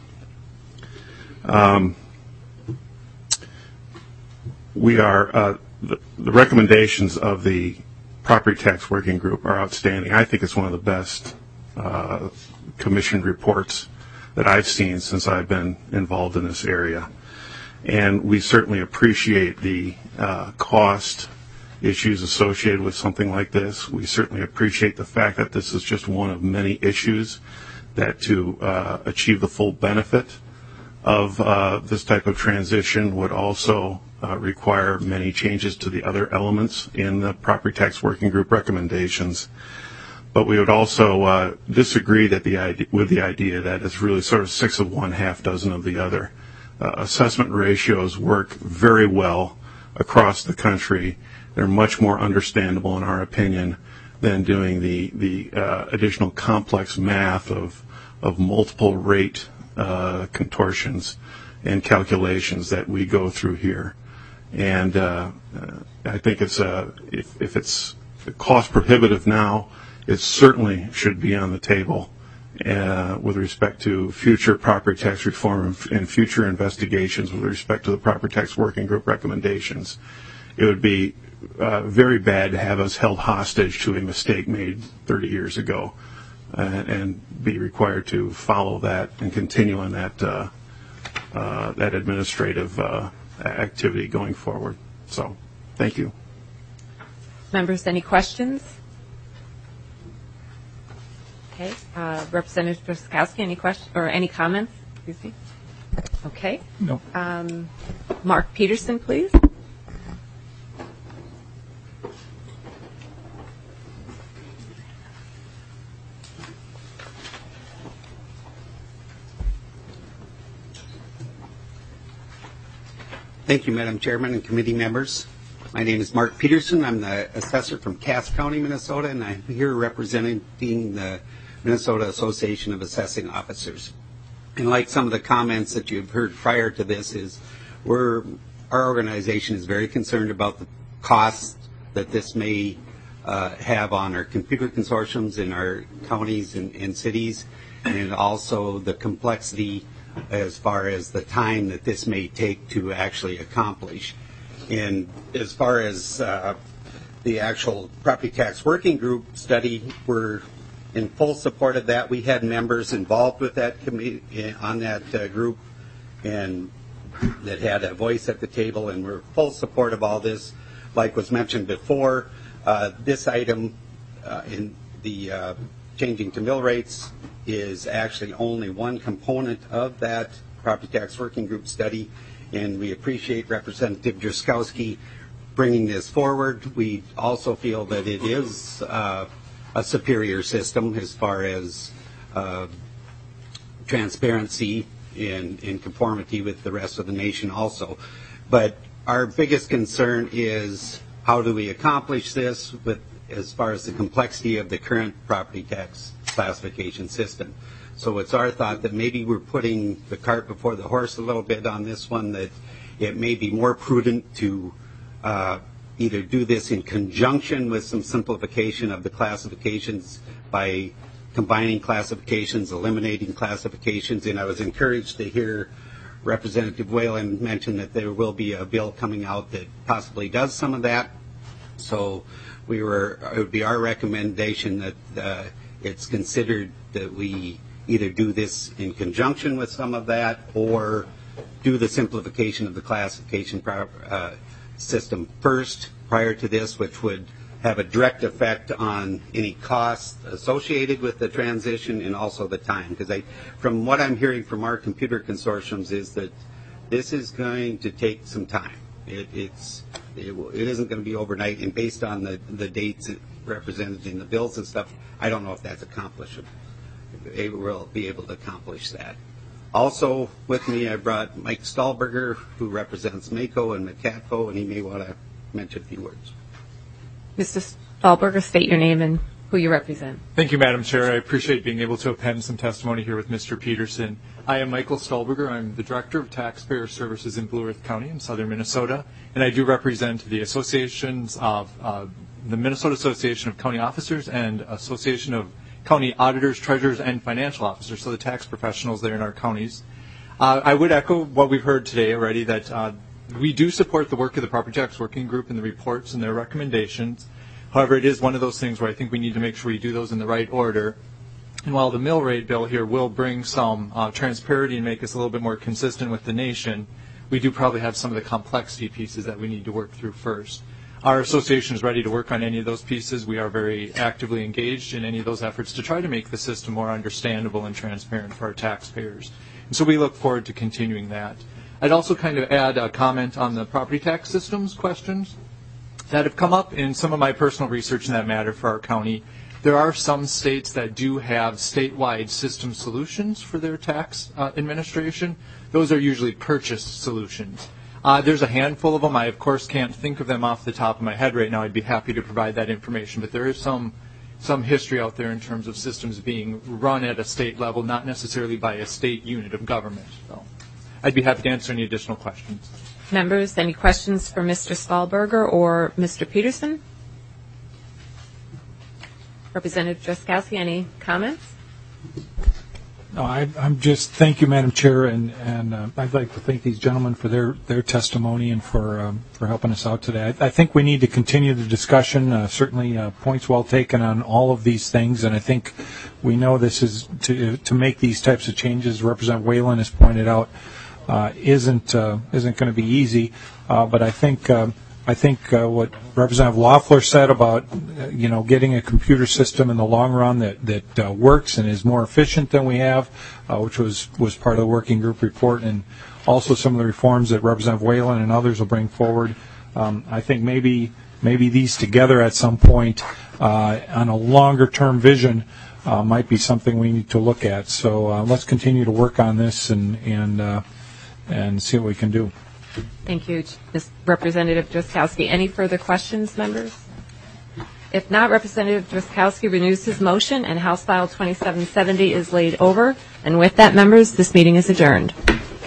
The recommendations of the Property Tax Working Group are outstanding. I think it's one of the best commissioned reports that I've seen since I've been involved in this area. And we certainly appreciate the cost issues associated with something like this. We certainly appreciate the fact that this is just one of many issues that to achieve the full benefit of this type of transition would also require many changes to the other elements in the Property Tax Working Group recommendations. But we would also disagree with the idea that it's really sort of 6 of one, half dozen of the other. Assessment ratios work very well across the country. They're much more understandable, in our opinion, than doing the additional complex math of multiple rate contortions and calculations that we go through here. And I think if it's cost prohibitive now, it certainly should be on the table with respect to future property tax reform and future investigations with respect to the property tax working group recommendations. It would be very bad to have us held hostage to a mistake made 30 years ago and be required to follow that and continue on that administrative activity going forward. So, thank you. Members, any questions? Okay. Representative Drazkowski, any questions or any comments? Excuse me. Okay. No. Mark Peterson, please. Thank you, Madam Chairman and committee members. My name is Mark Peterson. I'm the assessor from Cass County, Minnesota, and I'm here representing the Minnesota Association of Assessing Officers. And like some of the comments that you've heard prior to this is our organization is very concerned about the costs that this may have on our computer consortiums in our counties and cities, and also the complexity as far as the time that this may take to actually accomplish. And as far as the actual property tax working group study, we're in full support of that. We had members involved with that committee on that group and that had a voice at the table, and we're full support of all this. Like was mentioned before, this item in the changing to mill rates is actually only one component of that property tax working group study, and we appreciate Representative Drazkowski bringing this forward. We also feel that it is a superior system as far as transparency and in conformity with the rest of the nation also. But our biggest concern is how do we accomplish this with as far as the complexity of the current property tax classification system. So it's our thought that maybe we're putting the cart before the horse a little bit on this one, that it may be more prudent to either do this in conjunction with some simplification of the classifications by combining classifications, eliminating classifications. And I was encouraged to hear Representative Whalen mention that there will be a bill coming out that possibly does some of that. So it would be our recommendation that it's considered that we either do this in conjunction with some of that or do the simplification of the classification system first prior to this, which would have a direct effect on any costs associated with the transition and also the time. Because from what I'm hearing from our computer consortiums is that this is going to take some time. It isn't going to be overnight, and based on the dates represented in the bills and stuff, I don't know if that's accomplished. They will be able to accomplish that. Also with me, I brought Mike Stahlberger, who represents MACO and McCatco, and he may want to mention a few words. Mr. Stahlberger, state your name and who you represent. Thank you, Madam Chair. I appreciate being able to append some testimony here with Mr. Peterson. I am Michael Stahlberger. I'm the Director of Taxpayer Services in Blue Earth County in southern Minnesota, and I do represent the associations of the Minnesota Association of County Officers and Association of County Auditors, Treasurers, and Financial Officers, so the tax professionals there in our counties. I would echo what we've heard today already, that we do support the work of the Property Tax Working Group and the reports and their recommendations. However, it is one of those things where I think we need to make sure we do those in the right order. And while the mill rate bill here will bring some transparency and make us a little bit more consistent with the nation, we do probably have some of the complexity pieces that we need to work through first. Our association is ready to work on any of those pieces. We are very actively engaged in any of those efforts to try to make the system more understandable and transparent for our taxpayers. And so we look forward to continuing that. I'd also kind of add a comment on the property tax systems questions that have come up in some of my personal research in that matter for our county. There are some states that do have statewide system solutions for their tax administration. Those are usually purchased solutions. There's a handful of them. I, of course, can't think of them off the top of my head right now. I'd be happy to provide that information. But there is some history out there in terms of systems being run at a state level, not necessarily by a state unit of government. So I'd be happy to answer any additional questions. Members, any questions for Mr. Stahlberger or Mr. Peterson? Representative Drazkowski, any comments? No, I'm just thank you, Madam Chair, and I'd like to thank these gentlemen for their testimony and for helping us out today. I think we need to continue the discussion. Certainly, points well taken on all of these things, and I think we know this is to make these types of changes. Representative Whalen has pointed out isn't going to be easy, but I think what Representative Loeffler said about getting a computer system in the long run that works and is more efficient than we have, which was part of the working group report, and also some of the reforms that Representative Whalen and others will bring forward. I think maybe these together at some point on a longer term vision might be something we need to look at. So let's continue to work on this and see what we can do. Thank you, Representative Drazkowski. Any further questions, members? If not, Representative Drazkowski renews his motion, and House File 2770 is laid over. And with that, members, this meeting is adjourned.